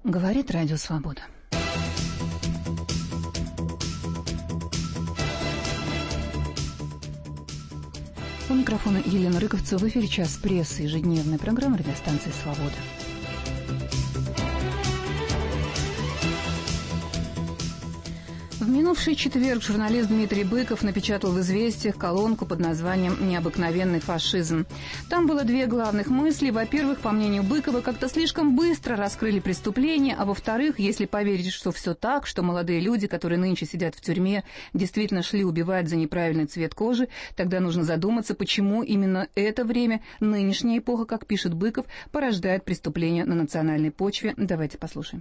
Говорит Радио Свобода. У микрофона Елена Рыковцева. В эфире «Час прессы», ежедневная программа радиостанции «Свобода». В минувший четверг журналист Дмитрий Быков напечатал в «Известиях» колонку под названием «Необыкновенный фашизм». Там было две главных мысли. Во-первых, по мнению Быкова, как-то слишком быстро раскрыли преступление, а во-вторых, если поверить, что все так, что молодые люди, которые нынче сидят в тюрьме, действительно шли убивать за неправильный цвет кожи, тогда нужно задуматься, почему именно это время, нынешняя эпоха, как пишет Быков, порождает преступления на национальной почве. Давайте послушаем.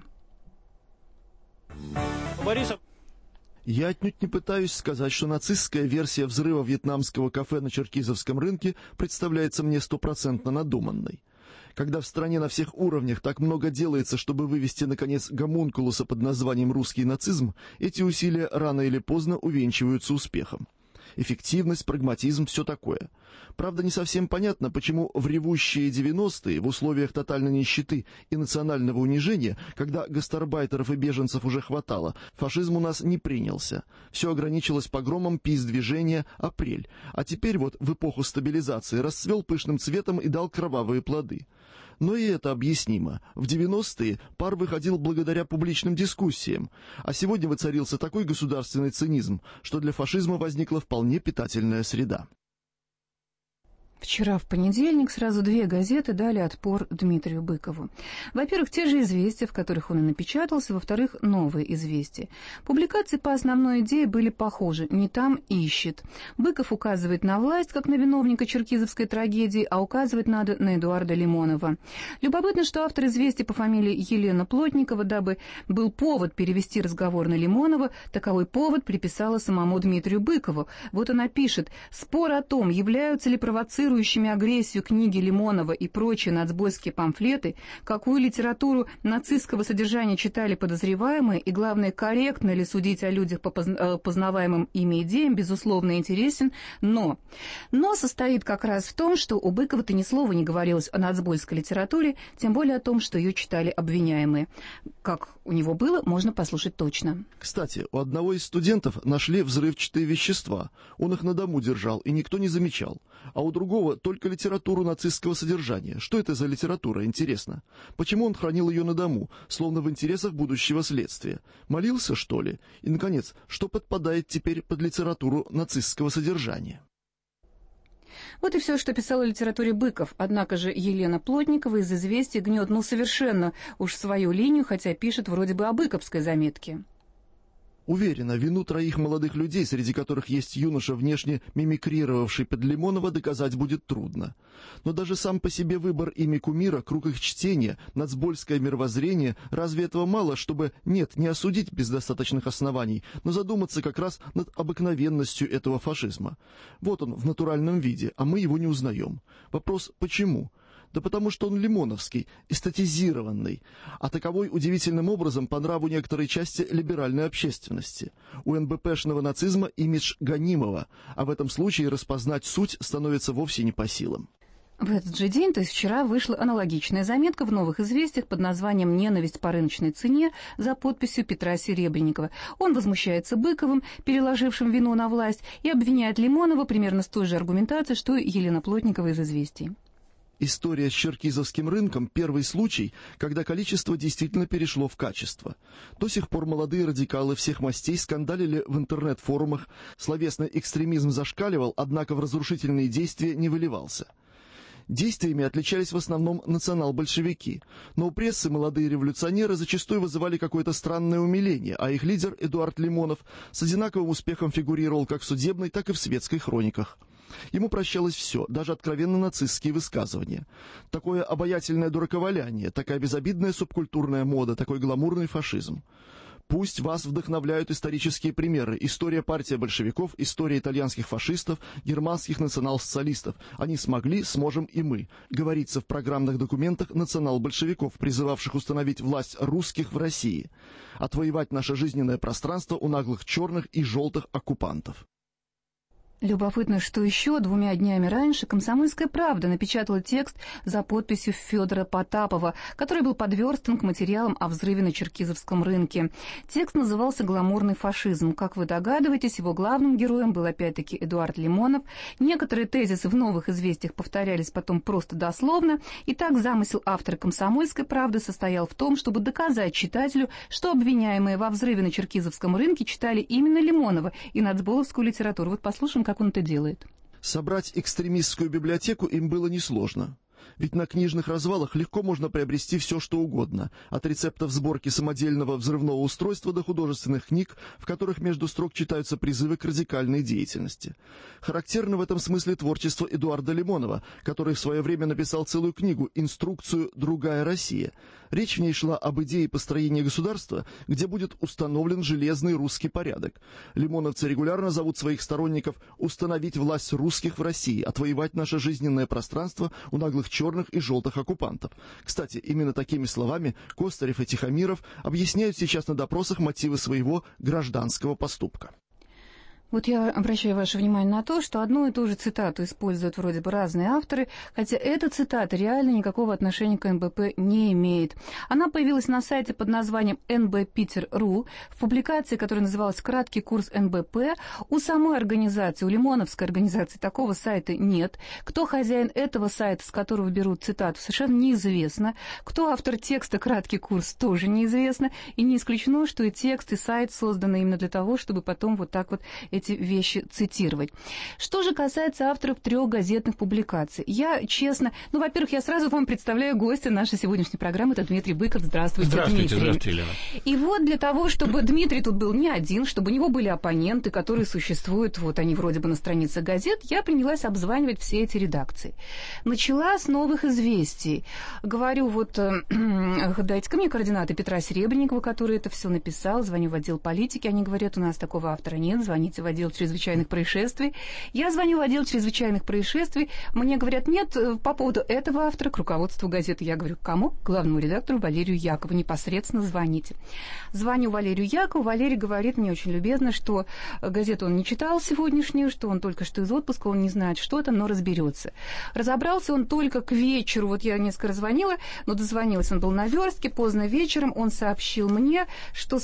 Я отнюдь не пытаюсь сказать, что нацистская версия взрыва вьетнамского кафе на Черкизовском рынке представляется мне стопроцентно надуманной. Когда в стране на всех уровнях так много делается, чтобы вывести, наконец, гомункулуса под названием «русский нацизм», эти усилия рано или поздно увенчиваются успехом. Эффективность, прагматизм, все такое. Правда, не совсем понятно, почему в ревущие 90-е, в условиях тотальной нищеты и национального унижения, когда гастарбайтеров и беженцев уже хватало, фашизм у нас не принялся. Все ограничилось погромом ПИС-движения «Апрель». А теперь вот в эпоху стабилизации расцвел пышным цветом и дал кровавые плоды. Но и это объяснимо. В 90-е пар выходил благодаря публичным дискуссиям, а сегодня воцарился такой государственный цинизм, что для фашизма возникла вполне питательная среда. Вчера, в понедельник, сразу две газеты дали отпор Дмитрию Быкову. Во-первых, те же «Известия», в которых он и напечатался, во-вторых, «Новые известия». Публикации по основной идее были похожи. «Не там ищет». Быков указывает на власть, как на виновника черкизовской трагедии, а указывать надо на Эдуарда Лимонова. Любопытно, что автор «Известий» по фамилии Елена Плотникова, дабы был повод перевести разговор на Лимонова, таковой повод приписала самому Дмитрию Быкову. Вот она пишет: «Спор о том, являются ли провоцирующими агрессию книги Лимонова и прочие нацбойские памфлеты, какую литературу нацистского содержания читали подозреваемые, и, главное, корректно ли судить о людях по познаваемым ими идеям, безусловно, интересен, но состоит как раз в том, что у Быкова-то ни слова не говорилось о нацбойской литературе, тем более о том, что ее читали обвиняемые. Как у него было, можно послушать точно». Кстати, у одного из студентов нашли взрывчатые вещества. Он их на дому держал, и никто не замечал. А у другого только литературу нацистского содержания. Что это за литература, интересно? Почему он хранил ее на дому, словно в интересах будущего следствия? Молился, что ли? И, наконец, что подпадает теперь под литературу нацистского содержания? Вот и все, что писал о литературе Быков. Однако же Елена Плотникова из «Известий» гнет совершенно уж свою линию, хотя пишет вроде бы о быковской заметке. Уверена, вину троих молодых людей, среди которых есть юноша, внешне мимикрировавший под Лимонова, доказать будет трудно. Но даже сам по себе выбор ими кумира, круг их чтения, нацбольское мировоззрение, разве этого мало, чтобы, нет, не осудить без достаточных оснований, но задуматься как раз над обыкновенностью этого фашизма? Вот он в натуральном виде, а мы его не узнаем. Вопрос «почему?» Да потому что он лимоновский, эстетизированный, а таковой удивительным образом по нраву некоторой части либеральной общественности. У НБПшного нацизма имидж гонимого, а в этом случае распознать суть становится вовсе не по силам. В этот же день, то есть вчера, вышла аналогичная заметка в «Новых известиях» под названием «Ненависть по рыночной цене» за подписью Петра Серебренникова. Он возмущается Быковым, переложившим вину на власть, и обвиняет Лимонова примерно с той же аргументацией, что и Елена Плотникова из «Известий». История с черкизовским рынком – первый случай, когда количество действительно перешло в качество. До сих пор молодые радикалы всех мастей скандалили в интернет-форумах, словесный экстремизм зашкаливал, однако в разрушительные действия не выливался. Действиями отличались в основном национал-большевики, но у прессы молодые революционеры зачастую вызывали какое-то странное умиление, а их лидер Эдуард Лимонов с одинаковым успехом фигурировал как в судебной, так и в светской хрониках. Ему прощалось все, даже откровенно нацистские высказывания. Такое обаятельное дураковаляние, такая безобидная субкультурная мода, такой гламурный фашизм. Пусть вас вдохновляют исторические примеры. История партии большевиков, история итальянских фашистов, германских национал-социалистов. Они смогли, сможем и мы. Говорится в программных документах национал-большевиков, призывавших установить власть русских в России. Отвоевать наше жизненное пространство у наглых черных и желтых оккупантов. Любопытно, что еще 2 днями раньше «Комсомольская правда» напечатала текст за подписью Федора Потапова, который был подверстан к материалам о взрыве на Черкизовском рынке. Текст назывался «Гламурный фашизм». Как вы догадываетесь, его главным героем был опять-таки Эдуард Лимонов. Некоторые тезисы в «Новых известиях» повторялись потом просто дословно. Итак, замысел автора «Комсомольской правды» состоял в том, чтобы доказать читателю, что обвиняемые во взрыве на Черкизовском рынке читали именно Лимонова и нацболовскую литературу. Вот послушаем, как он это делает. Собрать экстремистскую библиотеку им было несложно. Ведь на книжных развалах легко можно приобрести все, что угодно, от рецептов сборки самодельного взрывного устройства до художественных книг, в которых между строк читаются призывы к радикальной деятельности. Характерно в этом смысле творчество Эдуарда Лимонова, который в свое время написал целую книгу «Инструкцию «Другая Россия». Речь в ней шла об идее построения государства, где будет установлен железный русский порядок. Лимоновцы регулярно зовут своих сторонников установить власть русских в России, отвоевать наше жизненное пространство у наглых черных и желтых оккупантов. Кстати, именно такими словами Костарев и Тихомиров объясняют сейчас на допросах мотивы своего гражданского поступка. Вот я обращаю ваше внимание на то, что одну и ту же цитату используют вроде бы разные авторы, хотя эта цитата реально никакого отношения к НБП не имеет. Она появилась на сайте под названием nbpeter.ru в публикации, которая называлась «Краткий курс НБП». У самой организации, у Лимоновской организации такого сайта нет. Кто хозяин этого сайта, с которого берут цитату, совершенно неизвестно. Кто автор текста «Краткий курс» тоже неизвестно. И не исключено, что и текст, и сайт созданы именно для того, чтобы потом вот так вот эти вещи цитировать. Что же касается авторов 3 газетных публикаций. Я честно... во-первых, я сразу вам представляю гостя нашей сегодняшней программы. Это Дмитрий Быков. Здравствуйте, Дмитрий. Здравствуйте, Елена. И вот для того, чтобы Дмитрий тут был не один, чтобы у него были оппоненты, которые существуют, вот они вроде бы на страницах газет, я принялась обзванивать все эти редакции. Начала с «Новых известий». Говорю, дайте-ка мне координаты Петра Серебренникова, который это все написал. Звоню в отдел политики. Они говорят, у нас такого автора нет. Звоните в отдел чрезвычайных происшествий. Я звоню в отдел чрезвычайных происшествий. Мне говорят, нет, по поводу этого автора к руководству газеты. Я говорю, кому? К главному редактору Валерию Якову. Непосредственно звоните. Звоню Валерию Якову. Валерий говорит мне очень любезно, что газету он не читал сегодняшнюю, что он только что из отпуска, он не знает, что там, но разберется. Разобрался он только к вечеру. Вот я несколько раз звонила, но дозвонилась. Он был на верстке. Поздно вечером он сообщил мне, что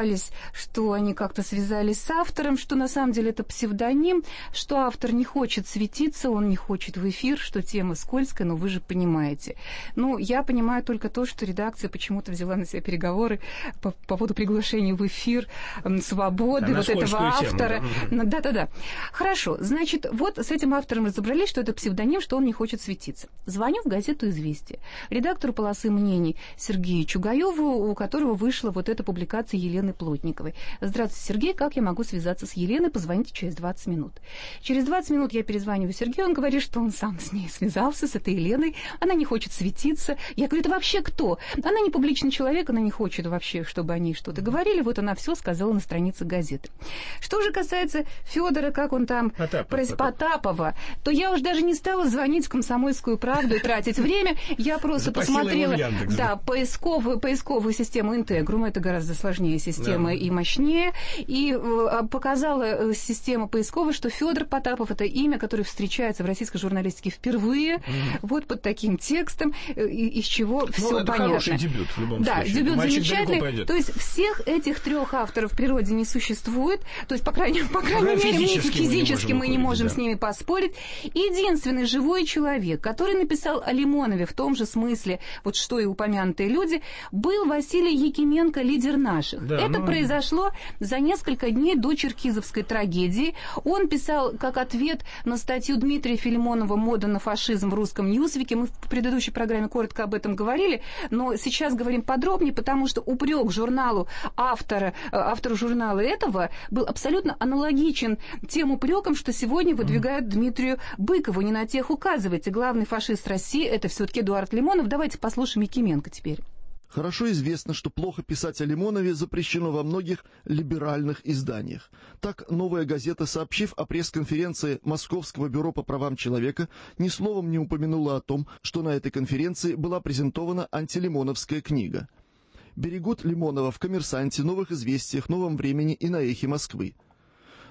они как-то связались с автором, что на самом деле это псевдоним, что автор не хочет светиться, он не хочет в эфир, что тема скользкая, но вы же понимаете. Я понимаю только то, что редакция почему-то взяла на себя переговоры по поводу приглашения в эфир «Свободы», вот этого автора. Да. Хорошо, значит, вот с этим автором разобрались, что это псевдоним, что он не хочет светиться. Звоню в газету «Известия», редактору полосы мнений Сергею Чугаеву, у которого вышла вот эта публикация Елены Плотниковой. Здравствуйте, Сергей, как я могу связаться с Еленой? Позвоните через 20 минут. Через 20 минут я перезваниваю Сергею, он говорит, что он сам с ней связался, с этой Еленой, она не хочет светиться. Я говорю, это вообще кто? Она не публичный человек, она не хочет вообще, чтобы они что-то говорили, вот она все сказала на странице газеты. Что же касается Федора, как он там, Потапова, то я уж даже не стала звонить в «Комсомольскую правду» и тратить время, я просто посмотрела поисковую систему Интегрум, это гораздо сложнее система и мощнее, и показала система поисковая, что Федор Потапов — это имя, которое встречается в российской журналистике впервые, вот под таким текстом, из чего все понятно. Это хороший дебют в любом случае. Да, дебют замечательный. То есть всех этих 3 авторов в природе не существует, то есть, по крайней мере, физически мы не можем с ними поспорить. Единственный живой человек, который написал о Лимонове в том же смысле, вот что и упомянутые люди, был Василий Якименко, лидер наших. Это произошло за несколько дней до Черкизовской трагедии. Он писал как ответ на статью Дмитрия Филимонова «Мода на фашизм» в русском Ньюсвике. Мы в предыдущей программе коротко об этом говорили, но сейчас говорим подробнее, потому что упрек журналу автору журнала этого был абсолютно аналогичен тем упрекам, что сегодня выдвигают Дмитрию Быкову. Не на тех указывайте. Главный фашист России — это все-таки Эдуард Лимонов. Давайте послушаем Якименко теперь. Хорошо известно, что плохо писать о Лимонове запрещено во многих либеральных изданиях. Так, «Новая газета», сообщив о пресс-конференции Московского бюро по правам человека, ни словом не упомянула о том, что на этой конференции была презентована антилимоновская книга. Берегут Лимонова в «Коммерсанте», «Новых известиях», «Новом времени» и на «Эхе Москвы».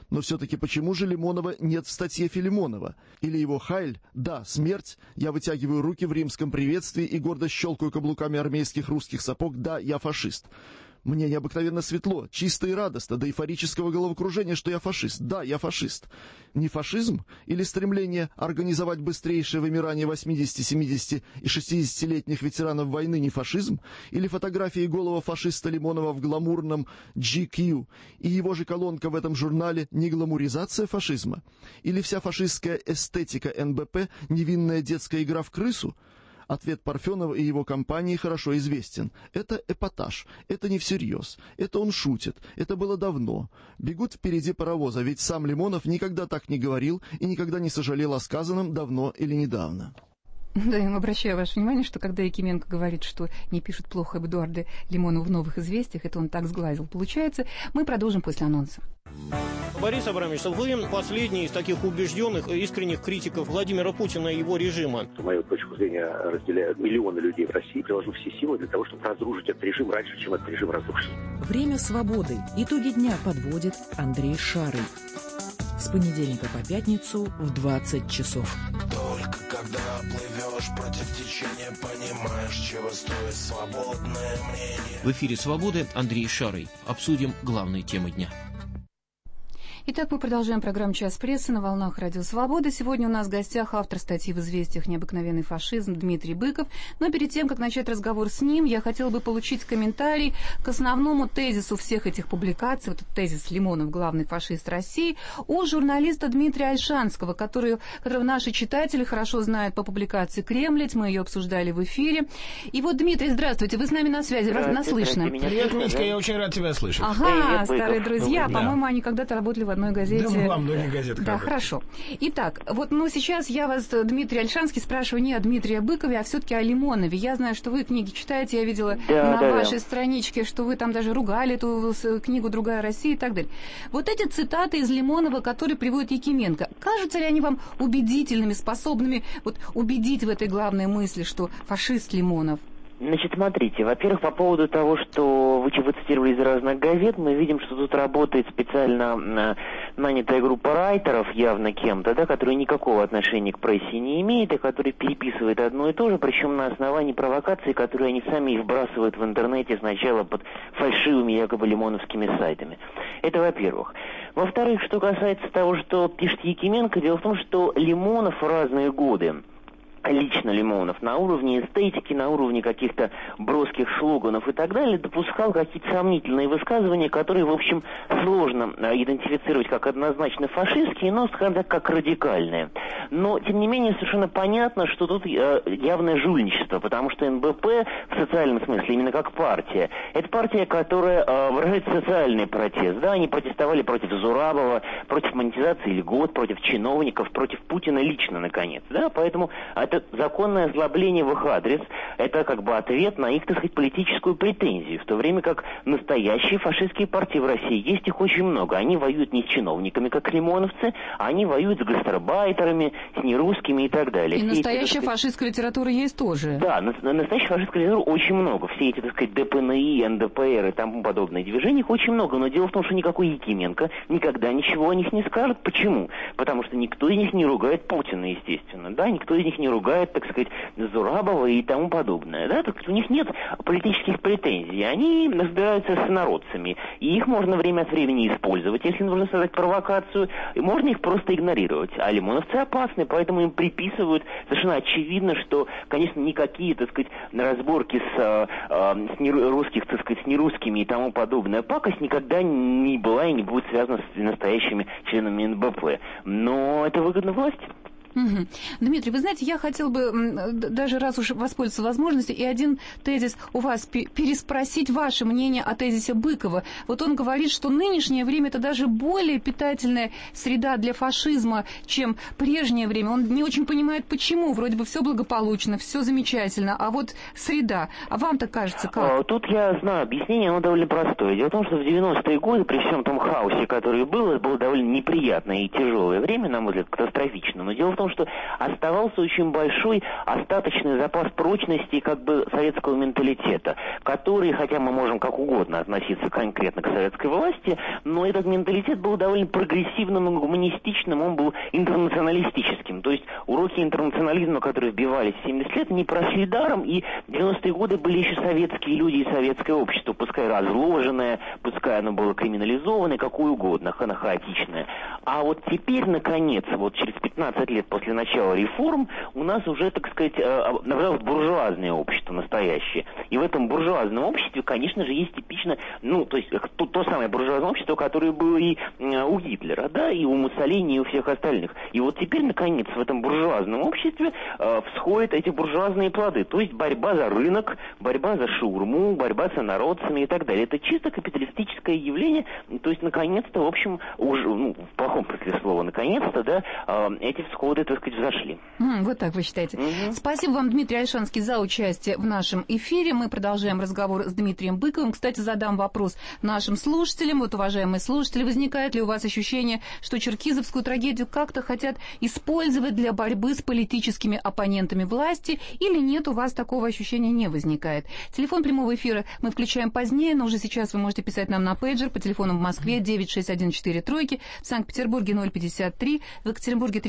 Но все-таки почему же Лимонова нет в статье Филимонова? Или его «Хайль», да, смерть, я вытягиваю руки в римском приветствии и гордо щелкаю каблуками армейских русских сапог, да, я фашист. Мне необыкновенно светло, чисто и радостно, до эйфорического головокружения, что я фашист. Да, я фашист. Не фашизм или стремление организовать быстрейшее вымирание 80, 70 и 60-летних ветеранов войны не фашизм? Или фотографии голого фашиста Лимонова в гламурном GQ и его же колонка в этом журнале не гламуризация фашизма? Или вся фашистская эстетика НБП невинная детская игра в крысу? Ответ Парфенова и его компании хорошо известен. Это эпатаж, это не всерьез, это он шутит, это было давно. Бегут впереди паровоза, ведь сам Лимонов никогда так не говорил и никогда не сожалел о сказанном давно или недавно. Да, я обращаю ваше внимание, что когда Якименко говорит, что не пишет плохо об Эдуарде Лимонову в «Новых известиях», это он так сглазил. Получается, мы продолжим после анонса. Борис Абрамович, вы последний из таких убежденных и искренних критиков Владимира Путина и его режима. Мою точку зрения разделяют миллионы людей в России. Приложу все силы для того, чтобы разрушить этот режим раньше, чем этот режим разрушится. Время свободы. Итоги дня подводит Андрей Шарый. С понедельника по пятницу в 20 часов. Только когда плывешь против течения, понимаешь, чего стоит свободное мнение. В эфире «Свободы» Андрей Шарый. Обсудим главные темы дня. Итак, мы продолжаем программу «Час прессы» на волнах Радио Свобода. Сегодня у нас в гостях автор статьи в «Известиях» «Необыкновенный фашизм» Дмитрий Быков. Но перед тем, как начать разговор с ним, я хотела бы получить комментарий к основному тезису всех этих публикаций, вот этот тезис Лимонов, главный фашист России, у журналиста Дмитрия Ольшанского, которого наши читатели хорошо знают по публикации «Кремлец». Мы ее обсуждали в эфире. И вот, Дмитрий, здравствуйте, вы с нами на связи, нас слышно. Привет, Митька, я очень рад тебя слышать. Ага, старые друзья, по-моему, они когда-то работали в одной газете. Да, во многих газетах. Да, хорошо. Итак, вот, сейчас я вас, Дмитрий Ольшанский, спрашиваю не о Дмитрии Быкове, а все-таки о Лимонове. Я знаю, что вы книги читаете, я видела на вашей страничке, что вы там даже ругали эту книгу «Другая Россия» и так далее. Вот эти цитаты из Лимонова, которые приводит Якименко, кажутся ли они вам убедительными, способными убедить в этой главной мысли, что фашист Лимонов? Значит, смотрите, во-первых, по поводу того, что вы цитировали из разных газет, мы видим, что тут работает специально нанятая группа райтеров, явно кем-то, да, которая никакого отношения к прессе не имеет, и которая переписывает одно и то же, причем на основании провокаций, которые они сами и вбрасывают в интернете сначала под фальшивыми якобы лимоновскими сайтами. Это во-первых. Во-вторых, что касается того, что пишет Якименко, дело в том, что Лимонов в разные годы, лично Лимонов, на уровне эстетики, на уровне каких-то броских слоганов и так далее, допускал какие-то сомнительные высказывания, которые, в общем, сложно идентифицировать как однозначно фашистские, но, скажем так, как радикальные. Но, тем не менее, совершенно понятно, что тут явное жульничество, потому что НБП в социальном смысле, именно как партия, это партия, которая выражает социальный протест. Да, они протестовали против Зурабова, против монетизации льгот, против чиновников, против Путина лично, наконец. Да, поэтому это законное озлобление в их адрес, это как бы ответ на их, так сказать, политическую претензию, в то время как настоящие фашистские партии в России, есть их очень много, они воюют не с чиновниками, как лимоновцы, они воюют с гастарбайтерами, с нерусскими и так далее. И все настоящая фашистская литература есть тоже. Да, настоящая фашистская литература очень много, все эти, так сказать, ДПНИ, НДПР и тому подобные движения, их очень много, но дело в том, что никакой Якименко никогда ничего о них не скажет. Почему? Потому что никто из них не ругает Путина, естественно, да, никто из них не ругает, так сказать, Зурабова и тому подобное. Да? Так у них нет политических претензий. Они разбираются с народцами. И их можно время от времени использовать, если нужно создать провокацию. И можно их просто игнорировать. А лимоновцы опасны, поэтому им приписывают совершенно очевидно, что, конечно, никакие, так сказать, разборки с русских, так сказать, с нерусскими и тому подобное пакость никогда не была и не будет связана с настоящими членами НБП. Но это выгодно власти. Угу. Дмитрий, вы знаете, я хотел бы, даже раз уж воспользоваться возможностью, и один тезис у вас переспросить ваше мнение о тезисе Быкова. Вот он говорит, что нынешнее время это даже более питательная среда для фашизма, чем прежнее время. Он не очень понимает, почему. Вроде бы все благополучно, все замечательно, а вот среда. А вам-то кажется как? Тут я знаю объяснение, оно довольно простое. Дело в том, что в 90-е годы, при всем том хаосе, который был, это было довольно неприятное и тяжелое время, на мой взгляд, катастрофично. Но дело в том, том, что оставался очень большой остаточный запас прочности как бы советского менталитета, который, хотя мы можем как угодно относиться конкретно к советской власти, но этот менталитет был довольно прогрессивным и гуманистичным, он был интернационалистическим. То есть уроки интернационализма, которые вбивались в 70 лет, не прошли даром, и 90-е годы были еще советские люди и советское общество, пускай разложенное, пускай оно было криминализованное, какое угодно, хаотичное. А вот теперь, наконец, вот через 15 лет после начала реформ, у нас уже, так сказать, образовалось буржуазное общество настоящее. И в этом буржуазном обществе, конечно же, есть типично, ну, то есть то самое буржуазное общество, которое было и у Гитлера, да, и у Муссолини, и у всех остальных. И вот теперь, наконец, в этом буржуазном обществе всходят эти буржуазные плоды. То есть борьба за рынок, борьба за шаурму, борьба с инородцами и так далее. Это чисто капиталистическое явление. То есть, наконец-то, в общем, уже, ну, в плохом смысле слова, наконец-то, да, эти всходы, так сказать, взошли. Вот так вы считаете. Спасибо вам, Дмитрий Ольшанский, за участие в нашем эфире. Мы продолжаем разговор с Дмитрием Быковым. Кстати, задам вопрос нашим слушателям. Вот, уважаемые слушатели, возникает ли у вас ощущение, что черкизовскую трагедию как-то хотят использовать для борьбы с политическими оппонентами власти, или нет, у вас такого ощущения не возникает? Телефон прямого эфира мы включаем позднее, но уже сейчас вы можете писать нам на пейджер по телефону в Москве 96143, в Санкт-Петербурге 053, в Екатеринбурге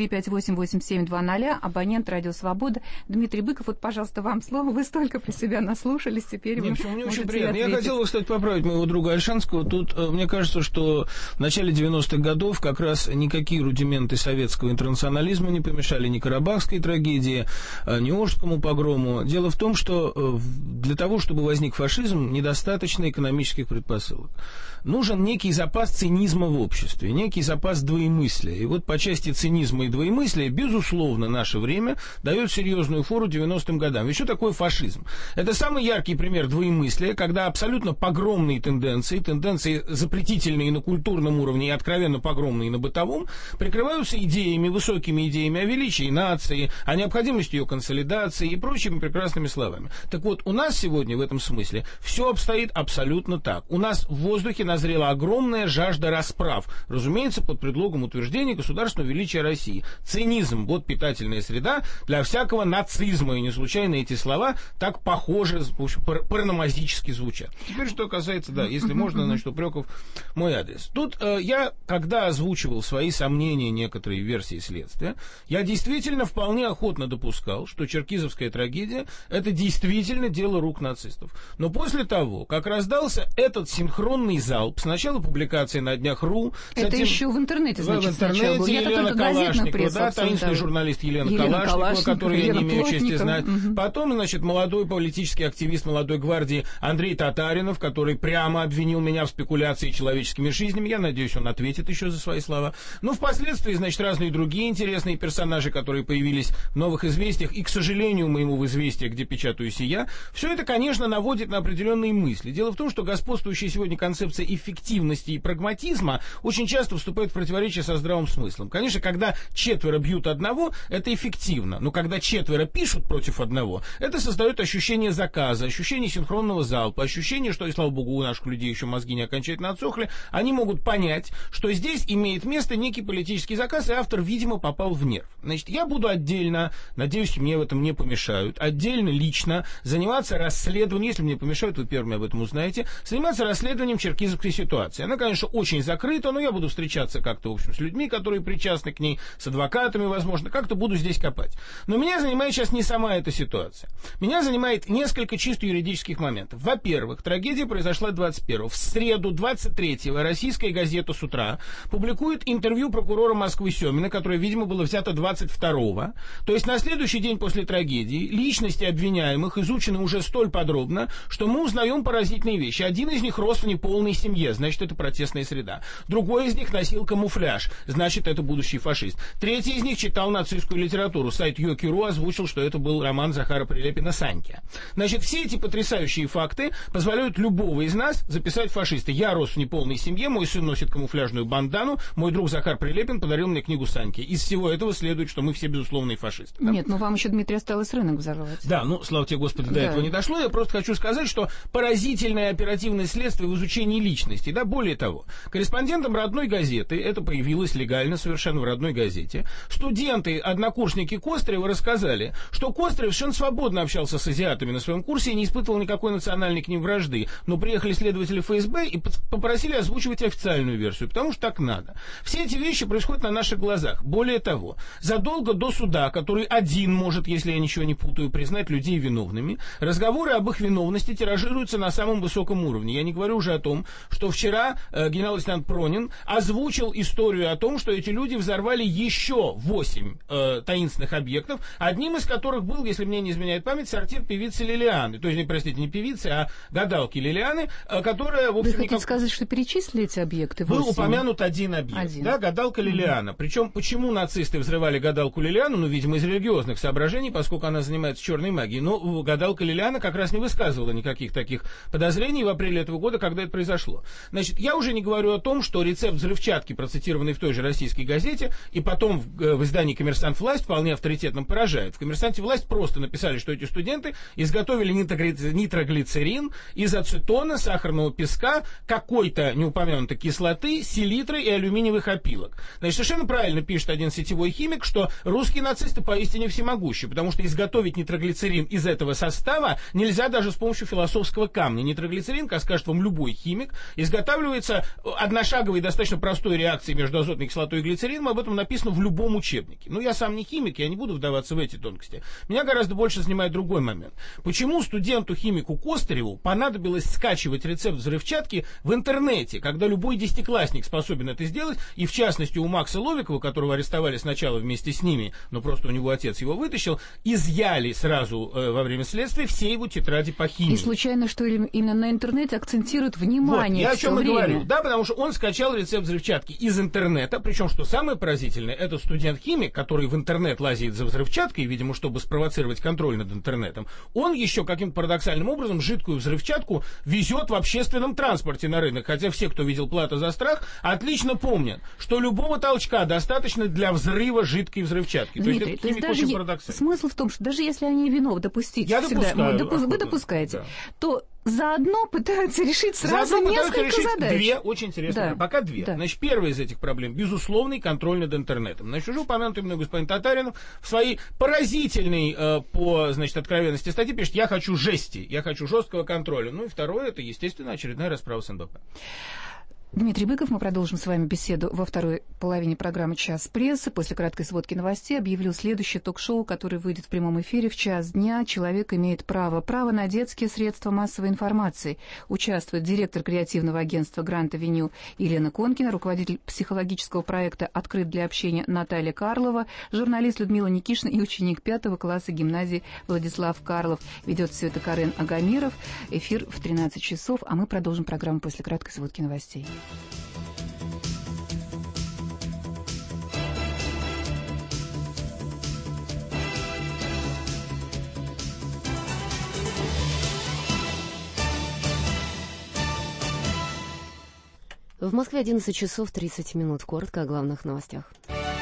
358-8720, абонент «Радио Свобода». Дмитрий Быков, вот, пожалуйста, вам слово. Вы столько про себя наслушались, теперь вы мне можете очень приятно. ответить. Я хотел бы, кстати, поправить моего друга Ольшанского. Тут, мне кажется, что в начале 90-х годов как раз никакие рудименты советского интернационализма не помешали ни Карабахской трагедии, ни Орскому погрому. Дело в том, что для того, чтобы возник фашизм, недостаточно экономических предпосылок. Нужен некий запас цинизма в обществе, некий запас двоемыслия. И вот по части цинизма и двоемыслия, безусловно, наше время дает серьезную фору 90-м годам. Ведь что такое фашизм? Это самый яркий пример двоемыслия, когда абсолютно погромные тенденции запретительные на культурном уровне и откровенно погромные на бытовом, прикрываются идеями, высокими идеями о величии нации, о необходимости ее консолидации и прочими прекрасными словами. Так вот, у нас сегодня в этом смысле все обстоит абсолютно так. У нас в воздухе назрела огромная жажда расправ, разумеется, под предлогом утверждения государственного величия России. Цинизм, вот питательная среда для всякого нацизма, и не случайно эти слова так похоже, в общем, параномазически звучат. Теперь, что касается, да, если можно, значит, упреков в мой адрес. Тут я, когда озвучивал свои сомнения, некоторые версии следствия, я действительно вполне охотно допускал, что черкизовская трагедия — это действительно дело рук нацистов. Но после того, как раздался этот синхронный залп, сначала публикации на днях РУ... Это затем, еще в интернете, значит, сначала. Я-то только газетную прессу да, таинственный журналист Елена Калашникова, которую я не имею чести знать. Потом, значит, молодой политический активист молодой гвардии Андрей Татаринов, который прямо обвинил меня в спекуляции человеческими жизнями. Я надеюсь, он ответит еще за свои слова. Ну, впоследствии, значит, разные другие интересные персонажи, которые появились в «Новых известиях», и, к сожалению, моему в «Известиях», где печатаюсь и я, все это, конечно, наводит на определенные мысли. Дело в том, что господствующая сегодня концепция эффективности и прагматизма очень часто вступает в противоречие со здравым смыслом. Конечно, когда четверо бьют одного, это эффективно, но когда четверо пишут против одного, это создает ощущение заказа, ощущение синхронного залпа, ощущение, что, и слава богу, у наших людей еще мозги не окончательно отсохли, они могут понять, что здесь имеет место некий политический заказ, и автор, видимо, попал в нерв. Значит, я буду отдельно, надеюсь, мне в этом не помешают, отдельно, лично заниматься расследованием, если мне помешают, вы первыми об этом узнаете, заниматься расследованием черкизовской ситуации. Она, конечно, очень закрыта, но я буду встречаться как-то, в общем, с людьми, которые причастны к ней, с адвокатами, возможно, как-то буду здесь копать. Но меня занимает сейчас не сама эта ситуация. Меня занимает несколько чисто юридических моментов. Во-первых, трагедия произошла 21-го. В среду 23-го российская газета «С утра» публикует интервью прокурора Москвы Семина, которое, видимо, было взято 22-го. То есть на следующий день после трагедии личности обвиняемых изучены уже столь подробно, что мы узнаем поразительные вещи. Один из них рос в неполной семье, значит, это протестная среда. Другой из них носил камуфляж, значит, это будущий фашист. Третий из них читал нацистскую литературу. Сайт Йоки.ру озвучил, что это был роман Захара Прилепина «Санька». Значит, все эти потрясающие факты позволяют любого из нас записать фашиста. Я рос в неполной семье, мой сын носит камуфляжную бандану, мой друг Захар Прилепин подарил мне книгу «Саньки». Из всего этого следует, что мы все безусловные фашисты. Да? Нет, но вам еще, Дмитрий, осталось рынок взорвать. Да, ну, слава тебе, Господи, до этого не дошло. Я просто хочу сказать, что поразительно длительное оперативное следствие в изучении личности. Да, более того, корреспондентам родной газеты, это появилось легально совершенно в родной газете, студенты, однокурсники Костырева рассказали, что Костырев совершенно свободно общался с азиатами на своем курсе и не испытывал никакой национальной к ним вражды. Но приехали следователи ФСБ и попросили озвучивать официальную версию, потому что так надо. Все эти вещи происходят на наших глазах. Более того, задолго до суда, который один может, если я ничего не путаю, признать людей виновными, разговоры об их виновности тиражируются на самом высоком уровне. Я не говорю уже о том, что вчера генерал-лейтенант Пронин озвучил историю о том, что эти люди взорвали еще 8 таинственных объектов, одним из которых был, если мне не изменяет память, сортир певицы Лилианы. То есть, простите, не певицы, а гадалки Лилианы, которая, в общем... Вы хотите сказать, что перечислили эти объекты? Был упомянут один объект, да, гадалка Лилиана. Причем, почему нацисты взрывали гадалку Лилиану? Ну, видимо, из религиозных соображений, поскольку она занимается черной магией. Но гадалка Лилиана как раз не высказывала никаких таких подозрений в апреле этого года, когда это произошло. Значит, я уже не говорю о том, что рецепт взрывчатки, процитированный в той же российской газете, и потом в издании «Коммерсант. Власть» вполне авторитетным поражает. В «Коммерсанте. Власть» просто написали, что эти студенты изготовили нитроглицерин из ацетона, сахарного песка, какой-то неупомянутой кислоты, селитры и алюминиевых опилок. Значит, совершенно правильно пишет один сетевой химик, что русские нацисты поистине всемогущи, потому что изготовить нитроглицерин из этого состава нельзя даже с помощью философского камня. Нитроглицерин, как скажет вам любой химик, изготавливается одношаговой достаточно простой реакцией между азотной кислотой и глицерином, об этом написано в любом учебнике. Ну, я сам не химик, я не буду вдаваться в эти тонкости. Меня гораздо больше занимает другой момент. Почему студенту-химику Костыреву понадобилось скачивать рецепт взрывчатки в интернете, когда любой десятиклассник способен это сделать, и в частности у Макса Ловикова, которого арестовали сначала вместе с ними, но просто у него отец его вытащил, изъяли сразу во время следствия все его тетради по химии. И случайно, что именно на интернете акцентируют внимание. Вот, я о чем и говорю. Да, потому что он скачал рецепт взрывчатки из интернета, причем, что самое поразительное, это студент-химик, который в интернет лазит за взрывчаткой, видимо, чтобы спровоцировать контроль над интернетом, он еще каким-то парадоксальным образом жидкую взрывчатку везет в общественном транспорте на рынок. Хотя все, кто видел «Плата за страх», отлично помнят, что любого толчка достаточно для взрыва жидкой взрывчатки. Дмитрий, то есть это очень парадоксально. Смысл в том, что даже если они виновны, допустить я всегда, допускаю, вы допускаете, да. То заодно пытаются решить сразу несколько задач. Две очень интересные. Да. Пока две. Да. Значит, первая из этих проблем — безусловный контроль над интернетом. Значит, уже упомянутый мной господин Татаринов в своей поразительной по, значит, откровенности статье пишет: я хочу жести, я хочу жесткого контроля. Ну и второе — это, естественно, очередная расправа с НБП. Дмитрий Быков, мы продолжим с вами беседу во второй половине программы «Час прессы». После краткой сводки новостей объявлю следующее ток-шоу, которое выйдет в прямом эфире в час дня. Человек имеет право на детские средства массовой информации. Участвует директор креативного агентства «Грант Авеню» Елена Конкина, руководитель психологического проекта «Открыт для общения» Наталья Карлова, журналист Людмила Никишина и ученик 5 класса гимназии Владислав Карлов. Ведет все это Карен Агамиров. Эфир в 13 часов, а мы продолжим программу после краткой сводки новостей. В Москве 11 часов 30 минут. Коротко о главных новостях.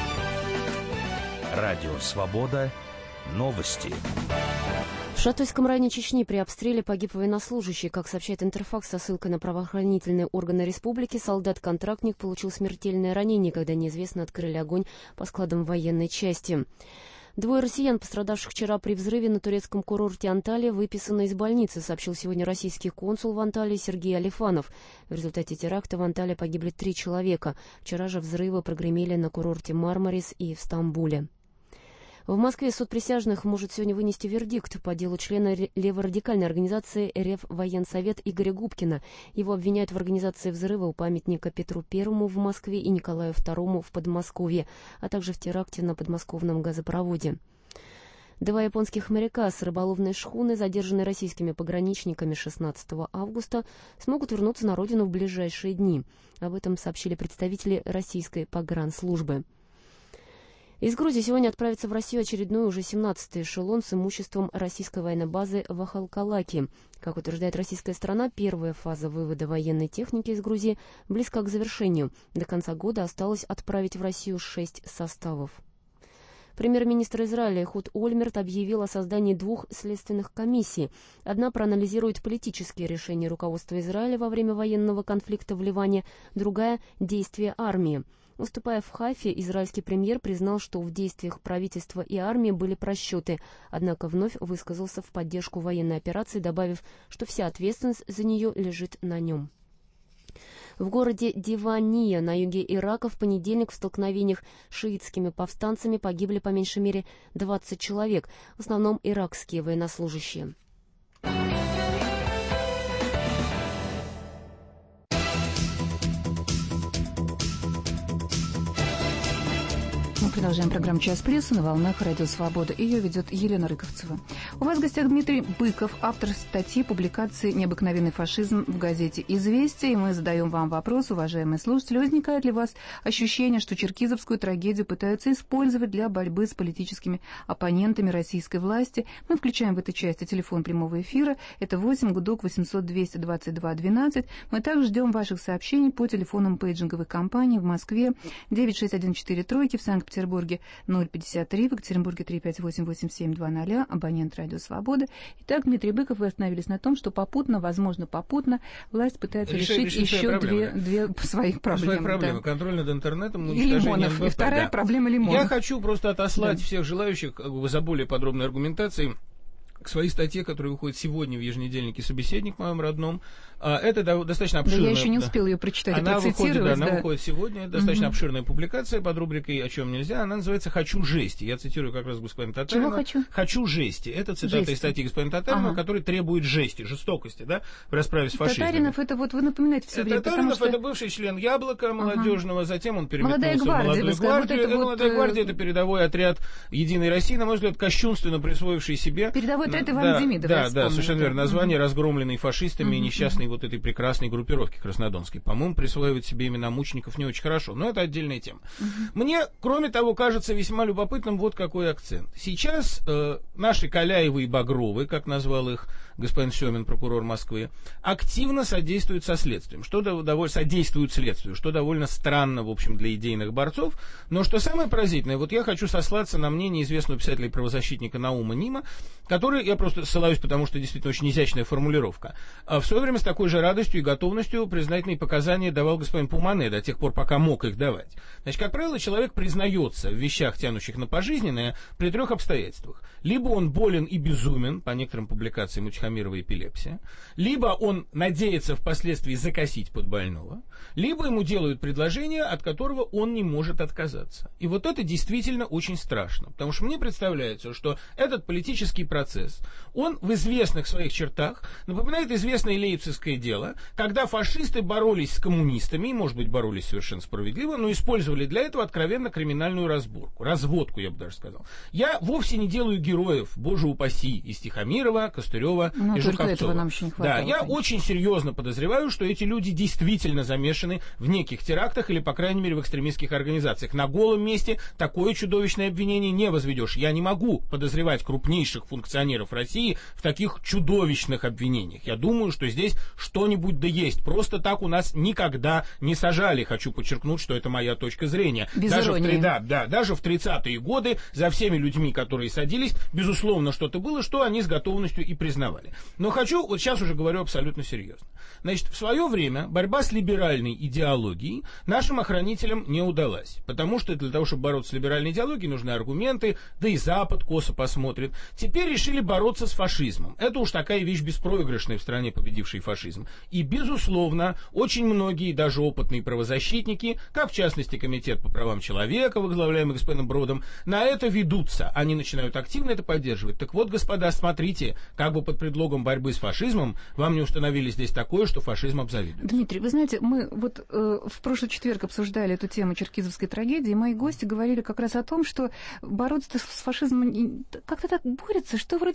Радио «Свобода». Новости. В Шатойском районе Чечни при обстреле погиб военнослужащий. Как сообщает Интерфакс со ссылкой на правоохранительные органы республики, солдат-контрактник получил смертельное ранение, когда неизвестные открыли огонь по складам военной части. 2 россиян, пострадавших вчера при взрыве на турецком курорте Анталия, выписаны из больницы, сообщил сегодня российский консул в Анталии Сергей Алифанов. В результате теракта в Анталии погибли 3 человека. Вчера же взрывы прогремели на курорте Мармарис и в Стамбуле. В Москве суд присяжных может сегодня вынести вердикт по делу члена леворадикальной организации РФ Военсовет Игоря Губкина. Его обвиняют в организации взрыва у памятника Петру Первому в Москве и Николаю Второму в Подмосковье, а также в теракте на подмосковном газопроводе. 2 японских моряка с рыболовной шхуны, задержанные российскими пограничниками 16 августа, смогут вернуться на родину в ближайшие дни. Об этом сообщили представители российской погранслужбы. Из Грузии сегодня отправится в Россию очередной, уже 17-й эшелон с имуществом российской военной базы в Ахалкалаки. Как утверждает российская сторона, первая фаза вывода военной техники из Грузии близка к завершению. До конца года осталось отправить в Россию 6 составов. Премьер-министр Израиля Эхуд Ольмерт объявил о создании 2 следственных комиссий. Одна проанализирует политические решения руководства Израиля во время военного конфликта в Ливане, другая – действия армии. Выступая в Хайфе, израильский премьер признал, что в действиях правительства и армии были просчеты, однако вновь высказался в поддержку военной операции, добавив, что вся ответственность за нее лежит на нем. В городе Дивания на юге Ирака в понедельник в столкновениях с шиитскими повстанцами погибли по меньшей мере 20 человек, в основном иракские военнослужащие. Мы продолжаем программу «Час прессы» на волнах Радио Свобода. Ее ведет Елена Рыковцева. У вас в гостях Дмитрий Быков, автор статьи публикации «Необыкновенный фашизм» в газете «Известия». И мы задаем вам вопрос, уважаемые слушатели, возникает ли у вас ощущение, что черкизовскую трагедию пытаются использовать для борьбы с политическими оппонентами российской власти? Мы включаем в этой части телефон прямого эфира. Это 8 гудок 800 222 12. Мы также ждем ваших сообщений по телефонам пейджинговой компании в Москве 9614 в Санкт-Петербурге 053, в Екатеринбурге 358-8720, абонент Радио Свобода. Итак, Дмитрий Быков, вы остановились на том, что возможно попутно, власть пытается решить еще две своих проблемы. Да. Контроль над интернетом, и Лимонов. И вторая проблема Лимонов. Я хочу просто отослать всех желающих за более подробной аргументацией к своей статье, которая выходит сегодня в еженедельнике «Собеседник» моем родном. Это достаточно обширная... Да, я еще не успел ее прочитать. Она выходит сегодня. Это достаточно обширная публикация под рубрикой «О чем нельзя». Она называется «Хочу жести». Я цитирую как раз господина Татарина. Чего хочу? «Хочу жести». Это цитата из статьи господина Татарина, который требует жести, жестокости, да, в расправе с фашизмом. Татаринов, это вот вы напоминаете все время. Татаринов, это бывший член «Яблока» молодежного, затем он переметнулся в «Молодую гвардию». «Молодая гвардия» — это передовой отряд «Единой России», на мой взгляд, кощунственно присвоивший себе... Передовой отряд Ивана Демидова. Да, совершенно верно. Название, разгромленной фашистами и несчастной вот этой прекрасной группировки краснодонской. По-моему, присваивать себе имена мучеников не очень хорошо, но это отдельная тема. Мне, кроме того, кажется весьма любопытным вот какой акцент. Сейчас наши Каляевы и Багровы, как назвал их господин Семин, прокурор Москвы, активно содействуют следствию, что довольно странно, в общем, для идейных борцов. Но что самое поразительное, вот я хочу сослаться на мнение известного писателя и правозащитника Наума Нима, который, я просто ссылаюсь, потому что действительно очень изящная формулировка, в свое время с такой же радостью и готовностью признательные показания давал господин Пумане до тех пор, пока мог их давать. Значит, как правило, человек признается в вещах, тянущих на пожизненное, при 3 обстоятельствах. Либо он болен и безумен, по некоторым публикациям Утихомирова эпилепсия, либо он надеется впоследствии закосить под больного, либо ему делают предложение, от которого он не может отказаться. И вот это действительно очень страшно, потому что мне представляется, что этот политический процесс, он в известных своих чертах напоминает известное лейпцигское дело, когда фашисты боролись с коммунистами, и, может быть, боролись совершенно справедливо, но использовали для этого откровенно криминальную разводку, я бы даже сказал. Я вовсе не делаю героев, боже упаси, из Тихомирова, Костырева и Жуковцова. Нам еще не хватало, я очень серьезно подозреваю, что эти люди действительно замешаны в неких терактах или, по крайней мере, в экстремистских организациях. На голом месте такое чудовищное обвинение не возведешь. Я не могу подозревать крупнейших функционеров России в таких чудовищных обвинениях. Я думаю, что здесь что-нибудь да есть. Просто так у нас никогда не сажали. Хочу подчеркнуть, что это моя точка зрения. Без даже иронии. Даже в 30-е годы за всеми людьми, которые садились, безусловно, что-то было, что они с готовностью и признавали. Но вот сейчас уже говорю абсолютно серьезно. Значит, в свое время борьба с либеральной идеологией нашим охранителям не удалась. Потому что для того, чтобы бороться с либеральной идеологией, нужны аргументы, да и Запад косо посмотрит. Теперь решили бороться с фашизмом. Это уж такая вещь беспроигрышная в стране, победившей фашизм. И, безусловно, очень многие, даже опытные правозащитники, как в частности Комитет по правам человека, возглавляемый господином Бродом, на это ведутся. Они начинают активно это поддерживать. Так вот, господа, смотрите, как бы под предлогом борьбы с фашизмом вам не установили здесь такое, что фашизм обзавидует. Дмитрий, вы знаете, мы вот в прошлый четверг обсуждали эту тему черкизовской трагедии, и мои гости говорили как раз о том, что бороться с фашизмом как-то так борется, что вроде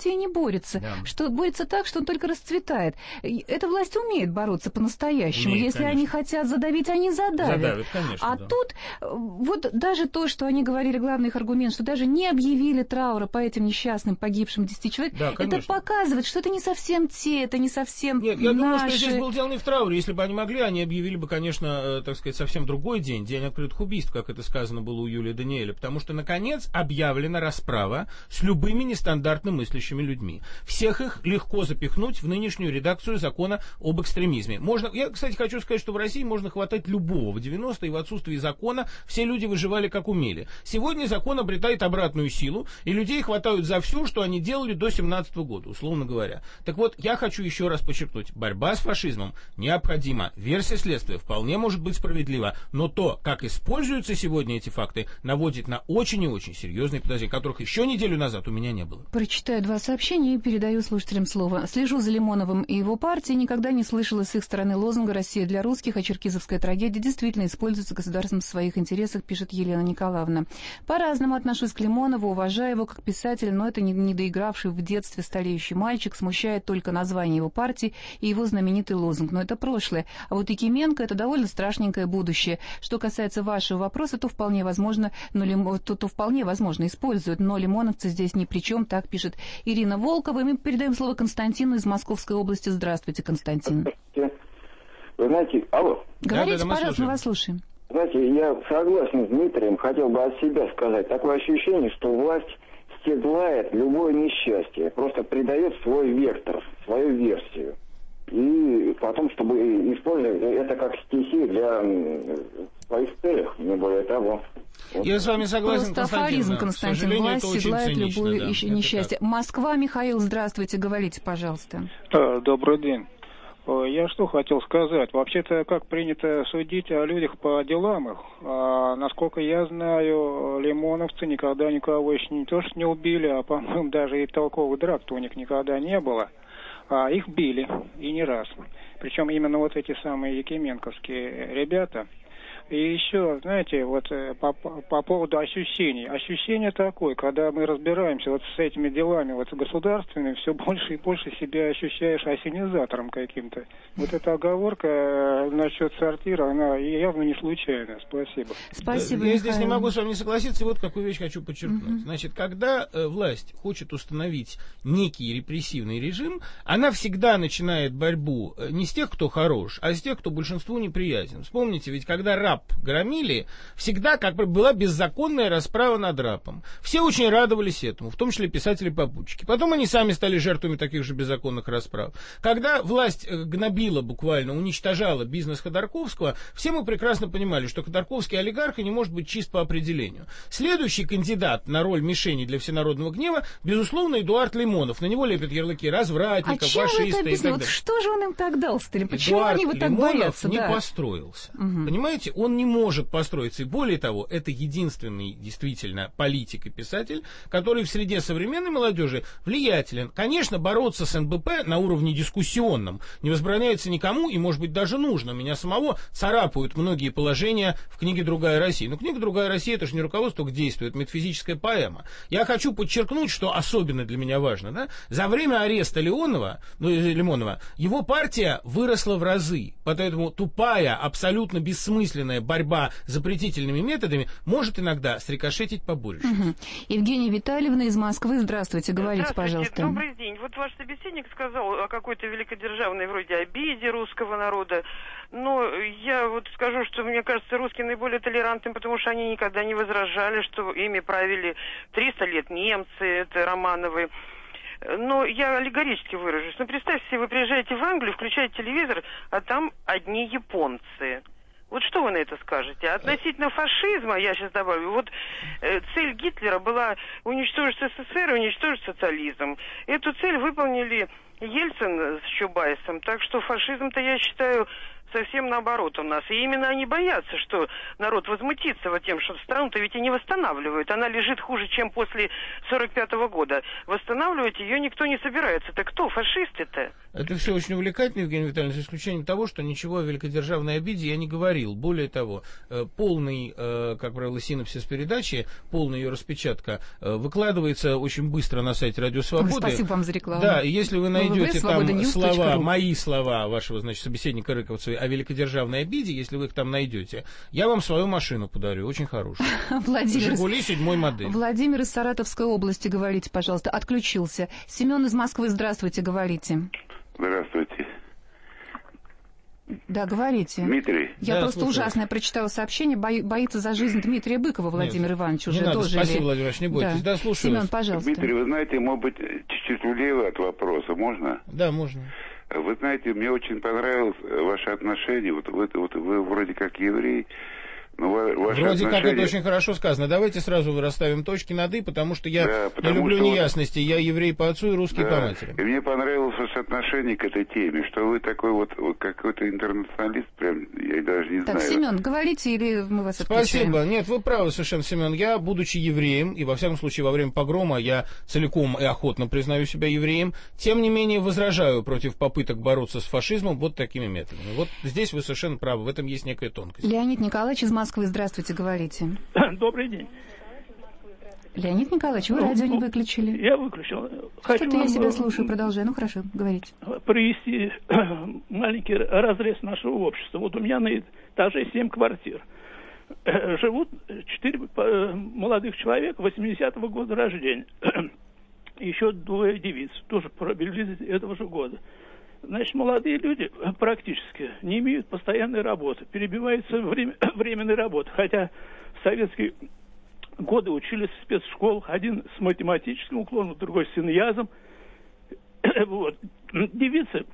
демократией не борется, что борется так, что он только расцветает. Эта власть умеет бороться по-настоящему. Если конечно. Они хотят задавить, они задавят. Конечно, тут вот даже то, что они говорили, главный их аргумент, что даже не объявили траура по этим несчастным погибшим 10 человек, это показывает, что это не совсем это не совсем Нет, я думаю, что здесь было дело не в трауре. Если бы они могли, они объявили бы, конечно, так сказать, совсем другой день открытых убийств, как это сказано было у Юлии Даниэля, потому что, наконец, объявлена расправа с любыми нестандартно мыслящими людьми. Всех их легко запихнуть в нынешнюю редакцию закона об экстремизме. Я, кстати, хочу сказать, что в России можно хватать любого. В 90-е в отсутствии закона все люди выживали как умели. Сегодня закон обретает обратную силу, и людей хватают за все, что они делали до 17 года, условно говоря. Так вот, я хочу еще раз подчеркнуть, борьба с фашизмом необходима. Версия следствия вполне может быть справедлива, но то, как используются сегодня эти факты, наводит на очень и очень серьезные подозрения, которых еще неделю назад у меня не было. Прочитаю 2 сообщения и передаю слушателям слово. Слежу за Лимоновым и его партией, никогда не слышала с их стороны лозунга «Россия для русских», а черкизовская трагедия действительно используется государством в своих интересах, пишет Елена Николаевна. По-разному отношусь к Лимонову, уважаю его как писателя, но это недоигравший в детстве стареющий мальчик, смущает только название его партии и его знаменитый лозунг. Но это прошлое. А вот Якименко — это довольно страшненькое будущее. Что касается вашего вопроса, то вполне возможно, используют, но лимоновцы здесь ни при чем, так пишет Ирина Волкова. И мы передаем слово Константину из Московской области. Здравствуйте, Константин. Вы знаете, алло. Говорите, пожалуйста, мы вас слушаем. Знаете, я согласен с Дмитрием, хотел бы от себя сказать. Такое ощущение, что власть стедлает любое несчастье, просто придает свой вектор, свою версию. И потом, чтобы использовать это как стихию для своих целей, не более того. Я с вами согласен, просто афоризм, Константин. Власть седлает любое несчастье. Москва, Михаил, здравствуйте, говорите, пожалуйста. Добрый день. Я что хотел сказать. Вообще-то, как принято судить о людях по делам их. Насколько я знаю, лимоновцы никогда никого еще не то что не убили, а, по-моему, даже и толковых драк-то у них никогда не было. А их били, и не раз. Причем именно вот эти самые якименковские ребята. И еще, знаете, вот по поводу ощущений. Ощущение такое, когда мы разбираемся вот с этими делами вот государственными, все больше и больше себя ощущаешь ассенизатором каким-то. Вот эта оговорка насчет сортира, она явно не случайная. Спасибо. Спасибо, Я здесь не могу с вами не согласиться, и вот какую вещь хочу подчеркнуть. Значит, когда власть хочет установить некий репрессивный режим, она всегда начинает борьбу не с тех, кто хорош, а с тех, кто большинству неприятен. Вспомните, ведь когда раб громили, всегда как бы была беззаконная расправа над рабом. Все очень радовались этому, в том числе писатели-попутчики. Потом они сами стали жертвами таких же беззаконных расправ. Когда власть гнобила буквально, уничтожала бизнес Ходорковского, все мы прекрасно понимали, что Ходорковский олигарх и не может быть чист по определению. Следующий кандидат на роль мишени для всенародного гнева, безусловно, Эдуард Лимонов. На него лепят ярлыки развратников, фашиста и так далее. Вот что же он им так дал, Сталин? Почему они его так боятся? Эдуард Лимонов не построился. Понимаете, он не может построиться. И более того, это единственный действительно политик и писатель, который в среде современной молодежи влиятелен. Конечно, бороться с НБП на уровне дискуссионном не возбраняется никому, и, может быть, даже нужно. Меня самого царапают многие положения в книге «Другая Россия». Но книга «Другая Россия» — это же не руководство к действию, это метафизическая поэма. Я хочу подчеркнуть, что особенно для меня важно, да? За время ареста Лимонова, его партия выросла в разы. Поэтому тупая, абсолютно бессмысленная борьба запретительными методами может иногда срикошетить по бурищу. Евгения Витальевна из Москвы, здравствуйте, говорите, пожалуйста. Добрый день. Вот ваш собеседник сказал о какой-то великодержавной вроде обиде русского народа. Но я вот скажу, что мне кажется, русские наиболее толерантны, потому что они никогда не возражали, что ими правили 300 лет немцы, это Романовы. Но я аллегорически выражусь. Но представьте себе, вы приезжаете в Англию, включаете телевизор, а там одни японцы. Вот что вы на это скажете? Относительно фашизма, я сейчас добавлю, вот цель Гитлера была уничтожить СССР и уничтожить социализм. Эту цель выполнили Ельцин с Чубайсом. Так что фашизм-то, я считаю, совсем наоборот у нас. И именно они боятся, что народ возмутится вот тем, что страну-то ведь и не восстанавливают. Она лежит хуже, чем после 45-го года. Восстанавливать ее никто не собирается. Так кто фашисты-то? Это все очень увлекательно, Евгений Витальевич, за исключением того, что ничего о великодержавной обиде я не говорил. Более того, полный, как правило, синопсис передачи, полная ее распечатка выкладывается очень быстро на сайте Радио Свободы. Спасибо вам за рекламу. Да, и если вы найдете там слова, мои слова вашего, значит, собеседника Рыковцева о великодержавной обиде, если вы их там найдете, я вам свою машину подарю, очень хорошую. «Жигули» 7-й модели. Владимир из Саратовской области, говорите, пожалуйста, отключился. Семен из Москвы, здравствуйте, говорите. Здравствуйте. Да, говорите. Дмитрий. Я просто слушаю. Ужасное прочитала сообщение. Боится за жизнь Дмитрия Быкова Владимир Иванович уже не надо, дожили. Спасибо, Владимир Иванович, не бойтесь. Да, слушаю Семен, вас. пожалуйста. Дмитрий, вы знаете, может быть, чуть-чуть влево от вопроса, можно? Да, можно. Вы знаете, мне очень понравилось ваше отношение. Вот вы вроде как еврей. Вроде как это очень хорошо сказано. Давайте сразу расставим точки над «и», потому что я не люблю неясности. Я еврей по отцу и русский по матери. И мне понравилось ваше отношение к этой теме, что вы такой вот какой-то интернационалист, прям, я даже не знаю. Так, Семен, говорите, или мы вас отключаем? Спасибо. Нет, вы правы совершенно, Семен. Я, будучи евреем, и во всяком случае во время погрома я целиком и охотно признаю себя евреем, тем не менее возражаю против попыток бороться с фашизмом вот такими методами. Вот здесь вы совершенно правы, в этом есть некая тонкость. Леонид Николаевич из Москвы, здравствуйте, говорите. Добрый день. Леонид Николаевич, вы радио не выключили? Я выключил. Что-то я себя слушаю, продолжаю. Ну хорошо, говорите. Привести маленький разрез нашего общества. Вот у меня на этаже 7 квартир. Живут 4 молодых человека 80-го года рождения. Еще 2 девиц, тоже приблизительно этого же года. Значит, молодые люди практически не имеют постоянной работы, перебиваются временной работы, хотя в советские годы учились в спецшколах, один с математическим уклоном, другой с иньязом. Вот. Девицы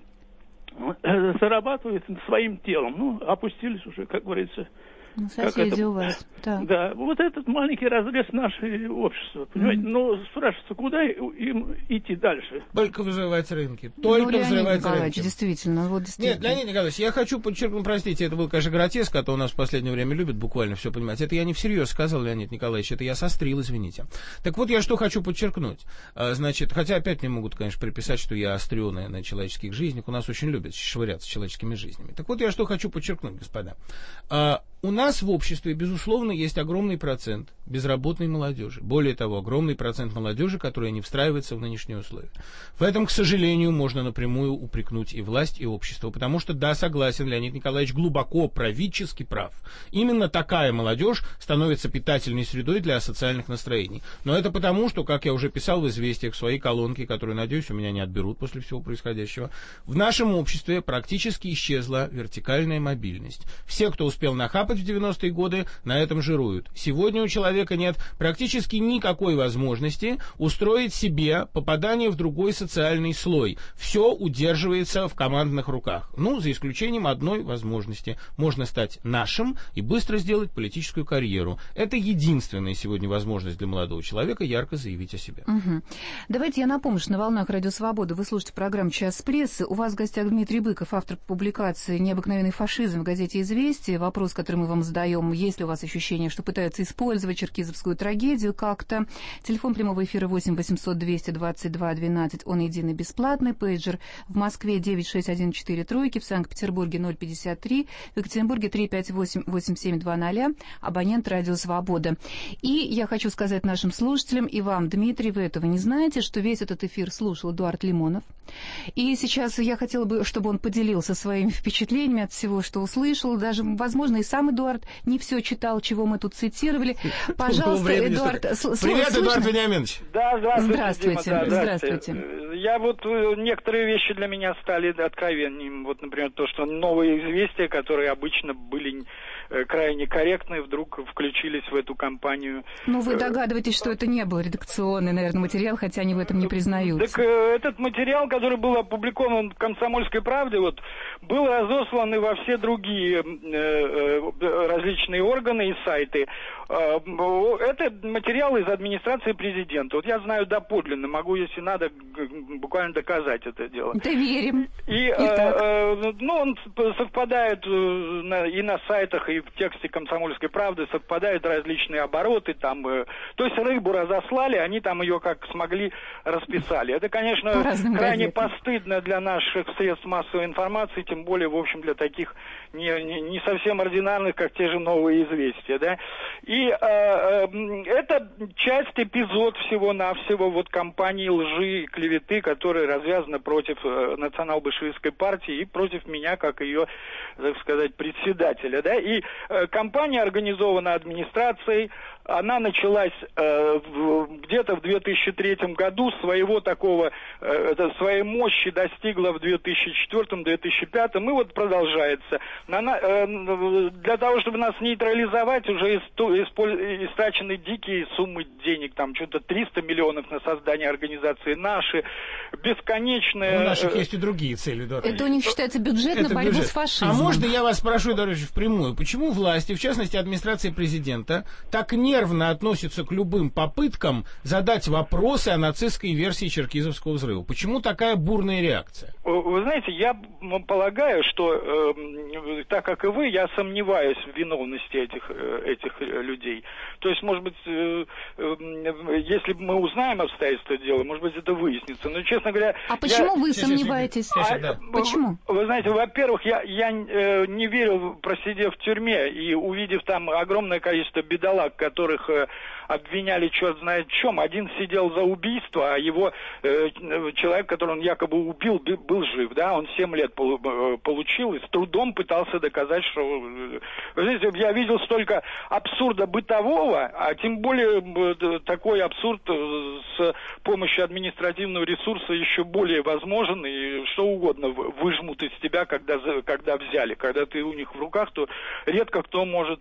зарабатывают своим телом, опустились уже, как говорится. Соседи у вас. Да, вот этот маленький разрез нашего общества, понимаете, но спрашивается, куда им идти дальше? Только взрывать рынки, только взрывать рынки. Действительно, вот действительно. Нет, Леонид Николаевич, я хочу подчеркнуть, простите, это был, конечно, гротеск, а то у нас в последнее время любят буквально все понимать. Это я не всерьез сказал, Леонид Николаевич, это я сострил, извините. Так вот, я что хочу подчеркнуть. Значит, хотя опять мне могут, конечно, приписать, что я острёный на человеческих жизнях, у нас очень любят швыряться человеческими жизнями. Так вот, я что хочу подчеркнуть, господа. У нас в обществе, безусловно, есть огромный процент безработной молодежи. Более того, огромный процент молодежи, которая не встраивается в нынешние условия. В этом, к сожалению, можно напрямую упрекнуть и власть, и общество. Потому что, да, согласен, Леонид Николаевич глубоко правительски прав. Именно такая молодежь становится питательной средой для социальных настроений. Но это потому, что, как я уже писал в «Известиях», в своей колонке, которую, надеюсь, у меня не отберут после всего происходящего, в нашем обществе практически исчезла вертикальная мобильность. Все, кто успел нахапать в 90-е годы, на этом жируют. Сегодня у человека нет практически никакой возможности устроить себе попадание в другой социальный слой. Все удерживается в командных руках. Ну, за исключением одной возможности. Можно стать нашим и быстро сделать политическую карьеру. Это единственная сегодня возможность для молодого человека ярко заявить о себе. Угу. Давайте я напомню, что на волнах Радио Свобода вы слушаете программу «Час прессы». У вас в гостях Дмитрий Быков, автор публикации «Необыкновенный фашизм» в газете «Известия». Вопрос, который мы вам задаем: есть ли у вас ощущение, что пытаются использовать черкизовскую трагедию как-то? Телефон прямого эфира 8 800 222 12, он единый, бесплатный. Пейджер в Москве 96143, в Санкт-Петербурге 053, в Екатеринбурге 358-8720, абонент Радио Свобода. И я хочу сказать нашим слушателям и вам, Дмитрий, вы этого не знаете, что весь этот эфир слушал Эдуард Лимонов. И сейчас я хотела бы, чтобы он поделился своими впечатлениями от всего, что услышал. Даже, возможно, и сам Эдуард не все читал, чего мы тут цитировали. Пожалуйста, Эдуард, привет, Эдуард Вениаминович. Да, здравствуйте. Дима, да, здравствуйте. Я вот, некоторые вещи для меня стали откровенными. Вот, например, то, что новые известия, которые обычно были крайне корректны, вдруг включились в эту кампанию. Ну, вы догадываетесь, что это не был редакционный, наверное, материал, хотя они в этом не признаются. Так этот материал, который был опубликован в «Комсомольской правде», вот, был разослан и во все другие различные органы и сайты. Это материалы из администрации президента. Вот я знаю доподлинно, могу, если надо, буквально доказать это дело. Да верим. И он совпадает и на сайтах, и в тексте «Комсомольской правды» совпадают различные обороты. Там, то есть рыбу разослали, они там ее как смогли расписали. Это, конечно, крайне постыдно для наших средств массовой информации, тем более, в общем, для таких не совсем ординарных, как те же «Новые известия». Да? И это эпизод всего-навсего вот кампании лжи и клеветы, которая развязана против национал-большевистской партии и против меня, как ее, так сказать, председателя. Да? И кампания организована администрацией. Она началась где-то в 2003 году, своей мощи достигла в 2004-2005, и вот продолжается. Для того, чтобы нас нейтрализовать, уже истрачены дикие суммы денег, там что-то 300 миллионов на создание организации наши, бесконечные... У наших есть и другие цели, да. Это у них считается бюджет на борьбу с фашизмом. А можно я вас спрошу, дорогие, впрямую, почему власти, в частности администрация президента, так нервно относятся к любым попыткам задать вопросы о нацистской версии черкизовского взрыва? Почему такая бурная реакция? Вы знаете, я полагаю, что, так как и вы, я сомневаюсь в виновности этих людей. То есть, может быть, если мы узнаем обстоятельства дела, может быть, это выяснится. Но, честно говоря... А почему вы сомневаетесь? Почему? Вы знаете, во-первых, я не верил, просидев в тюрьме и увидев там огромное количество бедолаг, которых обвиняли черт знает в чем. Один сидел за убийство, а его человек, которого он якобы убил, был жив. Да? Он 7 лет получил и с трудом пытался доказать, что... Вы знаете, я видел столько абсурда бытового, а тем более такой абсурд с помощью административного ресурса еще более возможен, и что угодно выжмут из тебя, когда взяли. Когда ты у них в руках, то редко кто может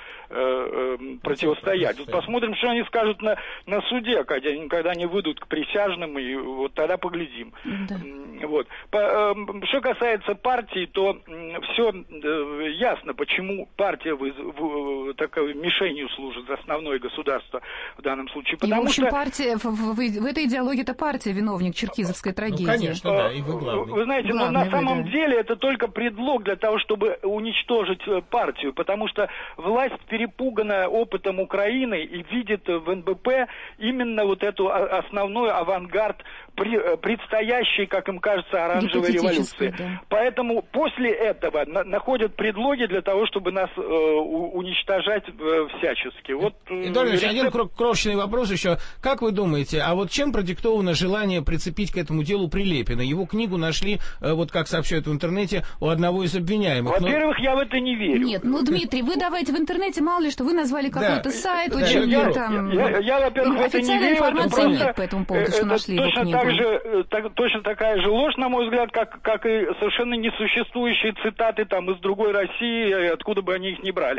противостоять. Вот посмотрим, что они скажут на суде, когда они выйдут к присяжным, и вот тогда поглядим. Да. Вот. Что касается партии, то все ясно, почему партия такой мишенью служит, основное государство в данном случае. Потому и, в общем, что... партия, в этой идеологии это партия виновник черкизовской трагедии. Ну, конечно, да, и вы главный. Вы знаете, главный, на самом деле это только предлог для того, чтобы уничтожить партию, потому что власть перепугана опытом Украины и видит в НБП именно вот эту основной авангард предстоящей, как им кажется, оранжевой революции. Да. Поэтому после этого находят предлоги для того, чтобы нас уничтожать всячески. Вот, Эдуард Ильич, один крошечный вопрос еще. Как вы думаете, а вот чем продиктовано желание прицепить к этому делу Прилепина? Его книгу нашли, вот как сообщают в интернете, у одного из обвиняемых. Во-первых, я в это не верю. Нет, Дмитрий, вы давайте в интернете, мало ли, что вы назвали какой-то сайт, очень там... Я, во-первых, в это не верю. Информации нет по этому поводу, что нашли его книгу. Точно такая же ложь, на мой взгляд, как и совершенно несуществующие цитаты там из другой России, откуда бы они их ни брали.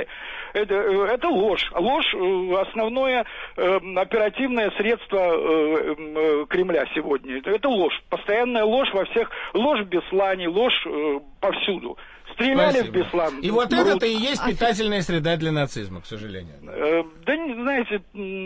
Это ложь. Ложь — основное оперативное средство Кремля сегодня. Это ложь. Постоянная ложь во всех... Ложь в Беслане, ложь повсюду. Стреляли в Беслан. И вот это и есть питательная среда для нацизма, к сожалению. Да, знаете...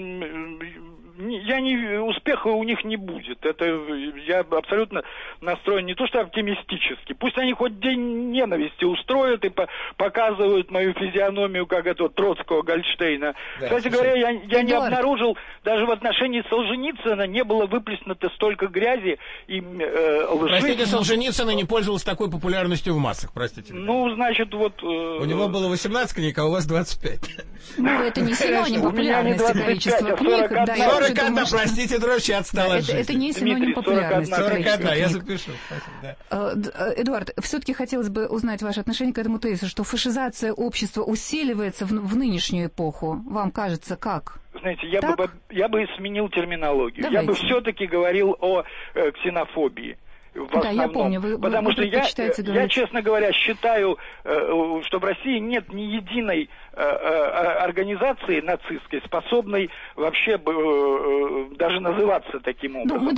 успеха у них не будет. Это я абсолютно настроен не то что оптимистически. Пусть они хоть день ненависти устроят и показывают мою физиономию, как этого Троцкого, Гольдштейна. Да, кстати говоря, я не обнаружил, даже в отношении Солженицына не было выплеснуто столько грязи и лжи. Простите, Солженицына не пользовался такой популярностью в массах, простите. Ну, значит, вот... У него было 18 книг, а у вас 25. Ну, это не синоним популярности, количество книг. 41, простите, дрожь, отстала от жизни. Это не синоним популярности. 41, я запишу. Эдуард, все-таки хотелось бы узнать ваше отношение к этому тезису, что фашизация общества усиливается в нынешнюю эпоху. Вам кажется, как? Знаете, я бы сменил терминологию. Давайте. Я бы все-таки говорил о ксенофобии. В основном. Я помню. Потому что я, честно говоря, считаю, что в России нет ни единой организации нацистской, способной вообще даже называться таким образом.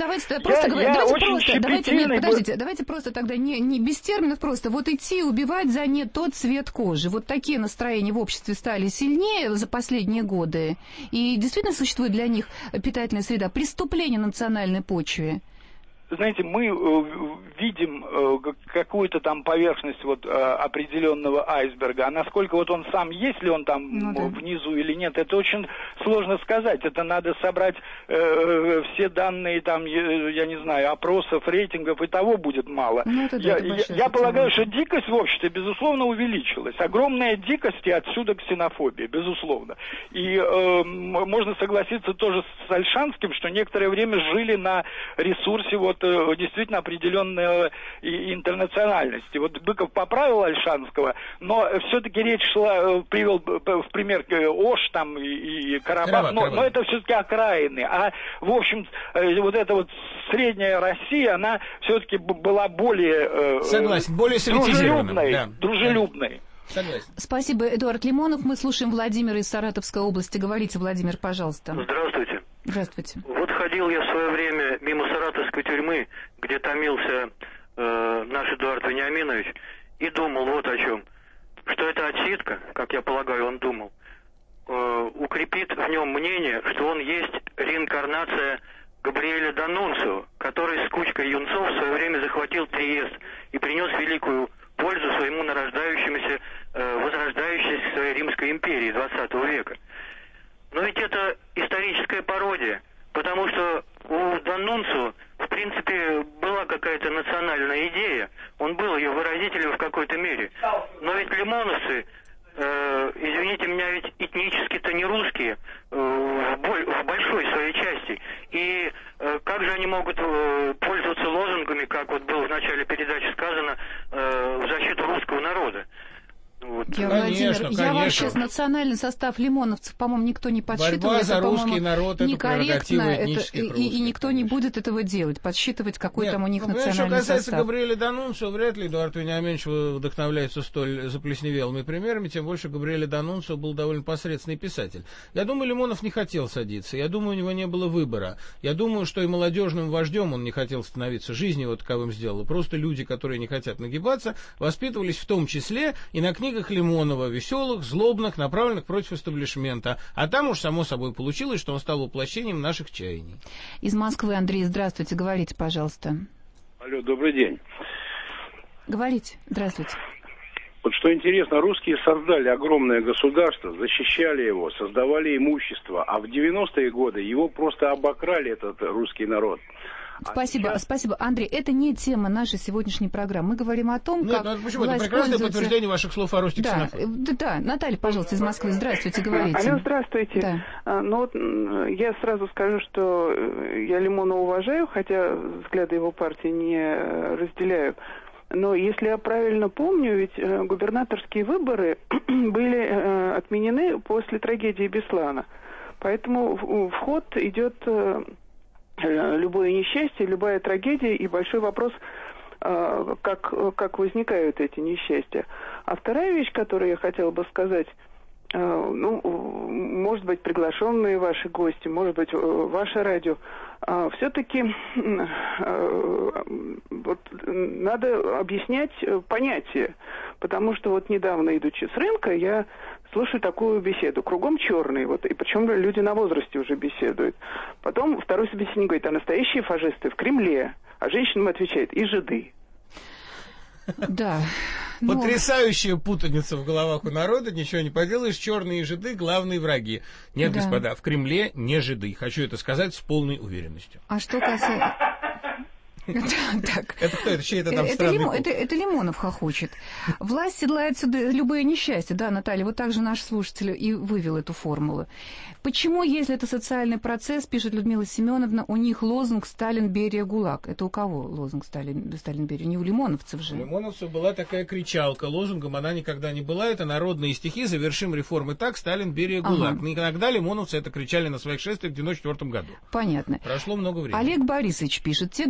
Давайте просто тогда не без терминов, просто вот идти убивать за не тот цвет кожи. Вот такие настроения в обществе стали сильнее за последние годы. И действительно существует для них питательная среда, преступление на национальной почве. Знаете, мы видим какую-то там поверхность определенного айсберга, а насколько он сам, есть ли он там внизу или нет, это очень сложно сказать. Это надо собрать все данные там, я не знаю, опросов, рейтингов, и того будет мало. Я полагаю, что дикость в обществе, безусловно, увеличилась. Огромная дикость, и отсюда ксенофобия, безусловно. И можно согласиться тоже с Ольшанским, что некоторое время жили на ресурсе действительно определенной интернациональности. Быков поправил Ольшанского, но все-таки речь шла, привел в пример Ош там и Карабах, но это все-таки окраины. А в общем, эта средняя Россия, она все-таки была более более дружелюбной. Согласен. Спасибо, Эдуард Лимонов. Мы слушаем Владимира из Саратовской области. Говорите, Владимир, пожалуйста. Здравствуйте. Здравствуйте. Ходил я в свое время мимо Саратовской тюрьмы, где томился наш Эдуард Вениаминович, и думал вот о чем. Что эта отсидка, как я полагаю, он думал, укрепит в нем мнение, что он есть реинкарнация Габриэля Данунцио, который с кучкой юнцов в свое время захватил Триест и принес великую пользу своему возрождающейся своей Римской империи XX века. Но ведь это историческая пародия, потому что у Данунцио, в принципе, была какая-то национальная идея, он был ее выразителем в какой-то мере. Но ведь лимоновцы, извините меня, ведь этнически-то не русские, в большой своей части. И как же они могут пользоваться лозунгами, как было в начале передачи сказано, в защиту русского народа? Конечно. Я вообще национальный состав лимоновцев, по-моему, никто не подсчитывает. Борьба за русский народ, это прерогатива этнических русских. И никто не будет этого делать, подсчитывать, какой там у них национальный состав. Что касается Габриэля Данунцио, вряд ли Эдуард Вениаминович вдохновляется столь заплесневелыми примерами, тем больше Габриэль Данунцио был довольно посредственный писатель. Я думаю, Лимонов не хотел садиться, я думаю, у него не было выбора. Я думаю, что и молодежным вождем он не хотел становиться, жизнь его таковым сделала. Просто люди, которые не хотят нагибаться, воспитывались в том числе и на книгах Лимонова, веселых, злобных, направленных против эстаблишмента. А там уж само собой получилось, что он стал воплощением наших чаяний. Из Москвы Андрей, здравствуйте, говорите, пожалуйста. Алло, добрый день. Говорите, здравствуйте. Что интересно, русские создали огромное государство, защищали его, создавали имущество, а в 90-е годы его просто обокрали, этот русский народ. Спасибо, спасибо, Андрей. Это не тема нашей сегодняшней программы. Мы говорим о том, как почему? Это прекрасное подтверждение ваших слов о росте ксенофобии. Да, Наталья, пожалуйста, из Москвы. Здравствуйте, говорите. Алло, здравствуйте. Да. Я сразу скажу, что я Лимонова уважаю, хотя взгляды его партии не разделяю. Но если я правильно помню, ведь губернаторские выборы были отменены после трагедии Беслана. Поэтому в ход идет любое несчастье, любая трагедия, и большой вопрос, как возникают эти несчастья. А вторая вещь, которую я хотела бы сказать, может быть, приглашенные ваши гости, может быть, ваше радио, все-таки надо объяснять понятия, потому что недавно, идучи с рынка, я слушаю такую беседу. Кругом черные, и причем люди на возрасте уже беседуют. Потом второй собеседник говорит, а настоящие фашисты в Кремле, а женщинам отвечает, и жиды. Да. Потрясающая путаница в головах у народа, ничего не поделаешь, черные жиды — главные враги. Нет, господа, в Кремле не жиды. Хочу это сказать с полной уверенностью. А что касается... Это кто? Это чей это там странный клуб? Это Лимонов хохочет. Власть седлает сюда любое несчастье. Да, Наталья, вот так же наш слушатель и вывел эту формулу. Почему, если это социальный процесс, пишет Людмила Семеновна, у них лозунг «Сталин, Берия, ГУЛАГ»? Это у кого лозунг «Сталин, Берия»? Не у лимоновцев же. У лимоновцев была такая кричалка. Лозунгом она никогда не была. Это народные стихи «Завершим реформы так, Сталин, Берия, ГУЛАГ». Ага. Иногда лимоновцы это кричали на своих шествиях в 1994 году. Понятно. Прошло много времени. Олег Борисович пишет, те господа,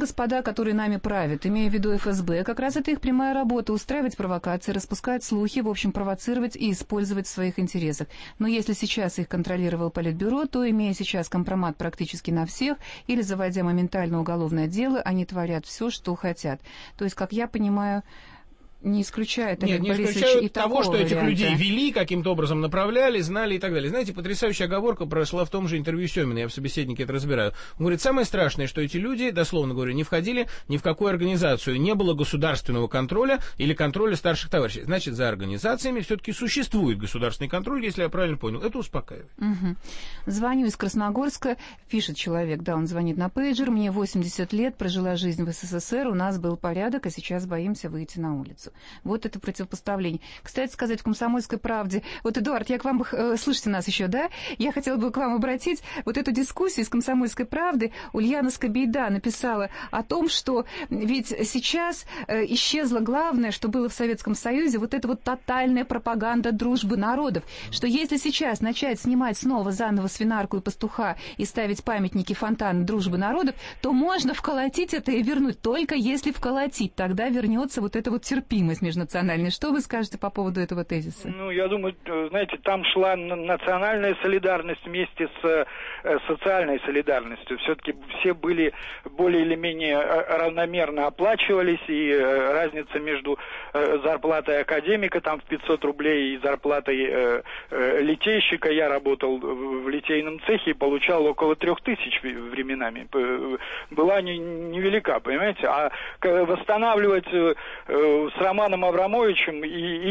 которые нами правят, имея в виду ФСБ, как раз это их прямая работа — устраивать провокации, распускать слухи, в общем, провоцировать и использовать в своих интересах. Но если сейчас их контролировал Политбюро, то, имея сейчас компромат практически на всех или заводя моментально уголовное дело, они творят все, что хотят. То есть, как я понимаю, не исключает Олег Борисович и того, что варианта. Этих людей вели, каким-то образом направляли, знали и так далее. Знаете, потрясающая оговорка прошла в том же интервью Семина, я в собеседнике это разбираю. Он говорит, самое страшное, что эти люди, дословно говоря, не входили ни в какую организацию, не было государственного контроля или контроля старших товарищей. Значит, за организациями все-таки существует государственный контроль, если я правильно понял. Это успокаивает. Угу. Звоню из Красногорска, пишет человек, да, он звонит на пейджер, мне 80 лет, прожила жизнь в СССР, у нас был порядок, а сейчас боимся выйти на улицу. Вот это противопоставление. Кстати сказать, в «Комсомольской правде», вот, Эдуард, я к вам, слышите нас еще, да? Я хотела бы к вам обратить вот эту дискуссию из «Комсомольской правды». Ульяна Скобейда написала о том, что ведь сейчас исчезло главное, что было в Советском Союзе, вот эта вот тотальная пропаганда дружбы народов, что если сейчас начать снимать снова заново свинарку и пастуха и ставить памятники, фонтаны дружбы народов, то можно вколотить это и вернуть, только если вколотить, тогда вернется вот эта вот терпимость межнациональная. Что вы скажете по поводу этого тезиса? Ну, я думаю, знаете, там шла национальная солидарность вместе с социальной солидарностью. Все-таки все были более или менее равномерно оплачивались, и разница между зарплатой академика там в 500 рублей и зарплатой литейщика, я работал в литейном цехе и получал около 3000 временами, была невелика, понимаете? А восстанавливать с Романом Абрамовичем и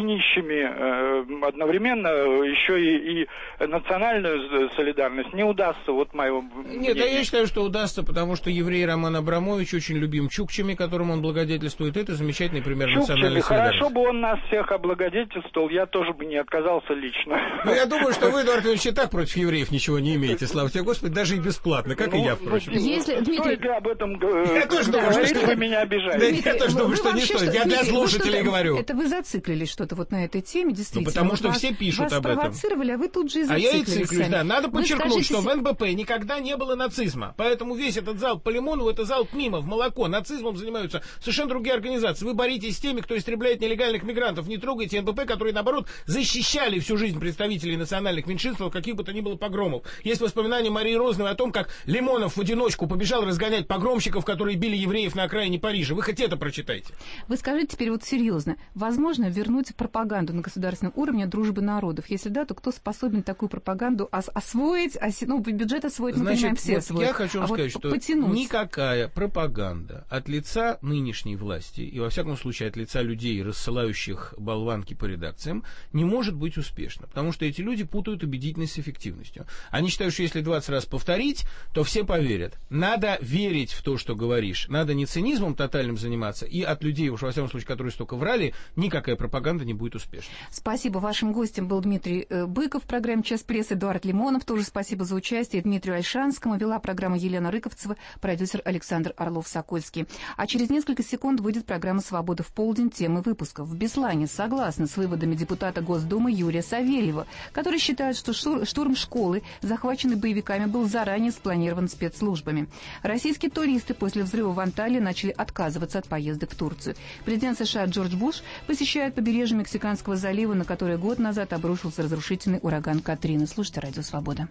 нищими одновременно еще и национальную солидарность не удастся, вот мое мнение. Нет, я считаю, что удастся, потому что еврей Роман Абрамович очень любим чукчами, которым он благодетельствует. Это замечательный пример национальной солидарности. Хорошо бы он нас всех облагодетельствовал, я тоже бы не отказался лично. Ну, я думаю, что вы, Эдуард Ильич, и так против евреев ничего не имеете, слава тебе, Господи, даже и бесплатно, как и я, впрочем. Если, Дмитрий... Стоит ли об этом говорить, вы меня обижаете? Да я тоже думаю, что не стоит. Я для слушателей говорю. Это вы зациклились что-то вот на этой теме, действительно. Ну, потому что все пишут об этом. Вас провоцировали, а вы тут же и зациклились. А я и циклюсь, да. Надо подчеркнуть, что в НБП никогда не было нацизма. Поэтому весь этот залп по Лимонову — это залп мимо, в молоко. Нацизмом занимаются совершенно другие организации. Вы боритесь с теми, кто истребляет нелегальных мигрантов. Не трогайте НБП, которые, наоборот, защищали всю жизнь представителей национальных меньшинств от каких бы то ни было погромов. Есть воспоминания Марии Розновой о том, как Лимонов в одиночку побежал разгонять погромщиков, которые били евреев на окраине Парижа. Вы хоть это прочитайте. Вы скажите теперь вот серьезно, возможно вернуть пропаганду на государственном уровне дружбы народов? Если да, то кто способен такую пропаганду освоить, бюджет освоить, мы понимаем, все освоить. Я хочу сказать, что никакая пропаганда от лица нынешней власти, и во всяком случае от лица людей, рассылающих болванки по редакциям, не может быть успешна. Потому что эти люди путают убедительность с эффективностью. Они считают, что если 20 раз повторить, то все поверят. Надо верить в то, что говоришь. Надо не цинизмом тотальным заниматься, и от людей, уж во всяком случае, которые столько врали, никакая пропаганда не будет успешной. Спасибо. Вашим гостем был Дмитрий Быков в программе «Час прессы», Эдуард Лимонов. Тоже спасибо за участие Дмитрию Ольшанскому. Вела программу Елена Рыковцева, продюсер Александр Орлов-Сокольский. А через несколько секунд выйдет программа «Свобода в полдень». Темы выпусков. В Беслане согласны с выводами депутата Госдумы Юрия Савельева, который считает, что штурм школы, захваченный боевиками, был заранее спланирован спецслужбами. Российские туристы после взрыва в Анталии начали отказываться от поездок в Турцию. Президент США Джордж Буш посещает побережье Мексиканского залива, на которое год назад обрушился разрушительный ураган Катрина. Слушайте «Радио Свобода».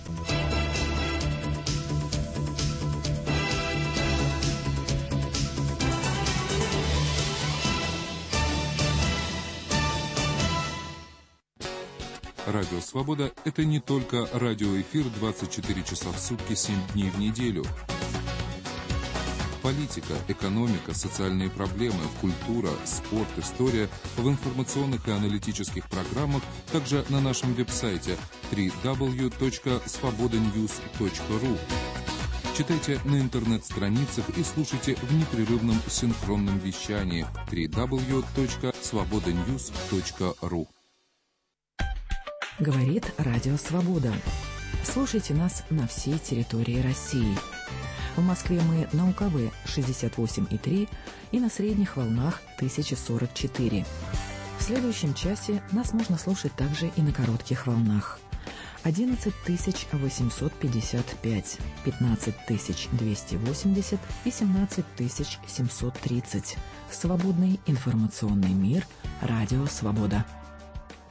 Радио «Свобода» — это не только радиоэфир 24 часа в сутки, 7 дней в неделю. Политика, экономика, социальные проблемы, культура, спорт, история в информационных и аналитических программах, также на нашем веб-сайте www.svobodanews.ru. Читайте на интернет-страницах и слушайте в непрерывном синхронном вещании www.svobodanews.ru. Говорит Радио Свобода. Слушайте нас на всей территории России. В Москве мы на УКВ 68,3 и на средних волнах 1044. В следующем часе нас можно слушать также и на коротких волнах. 11 855, 15 280 и 17 730. Свободный информационный мир. Радио «Свобода».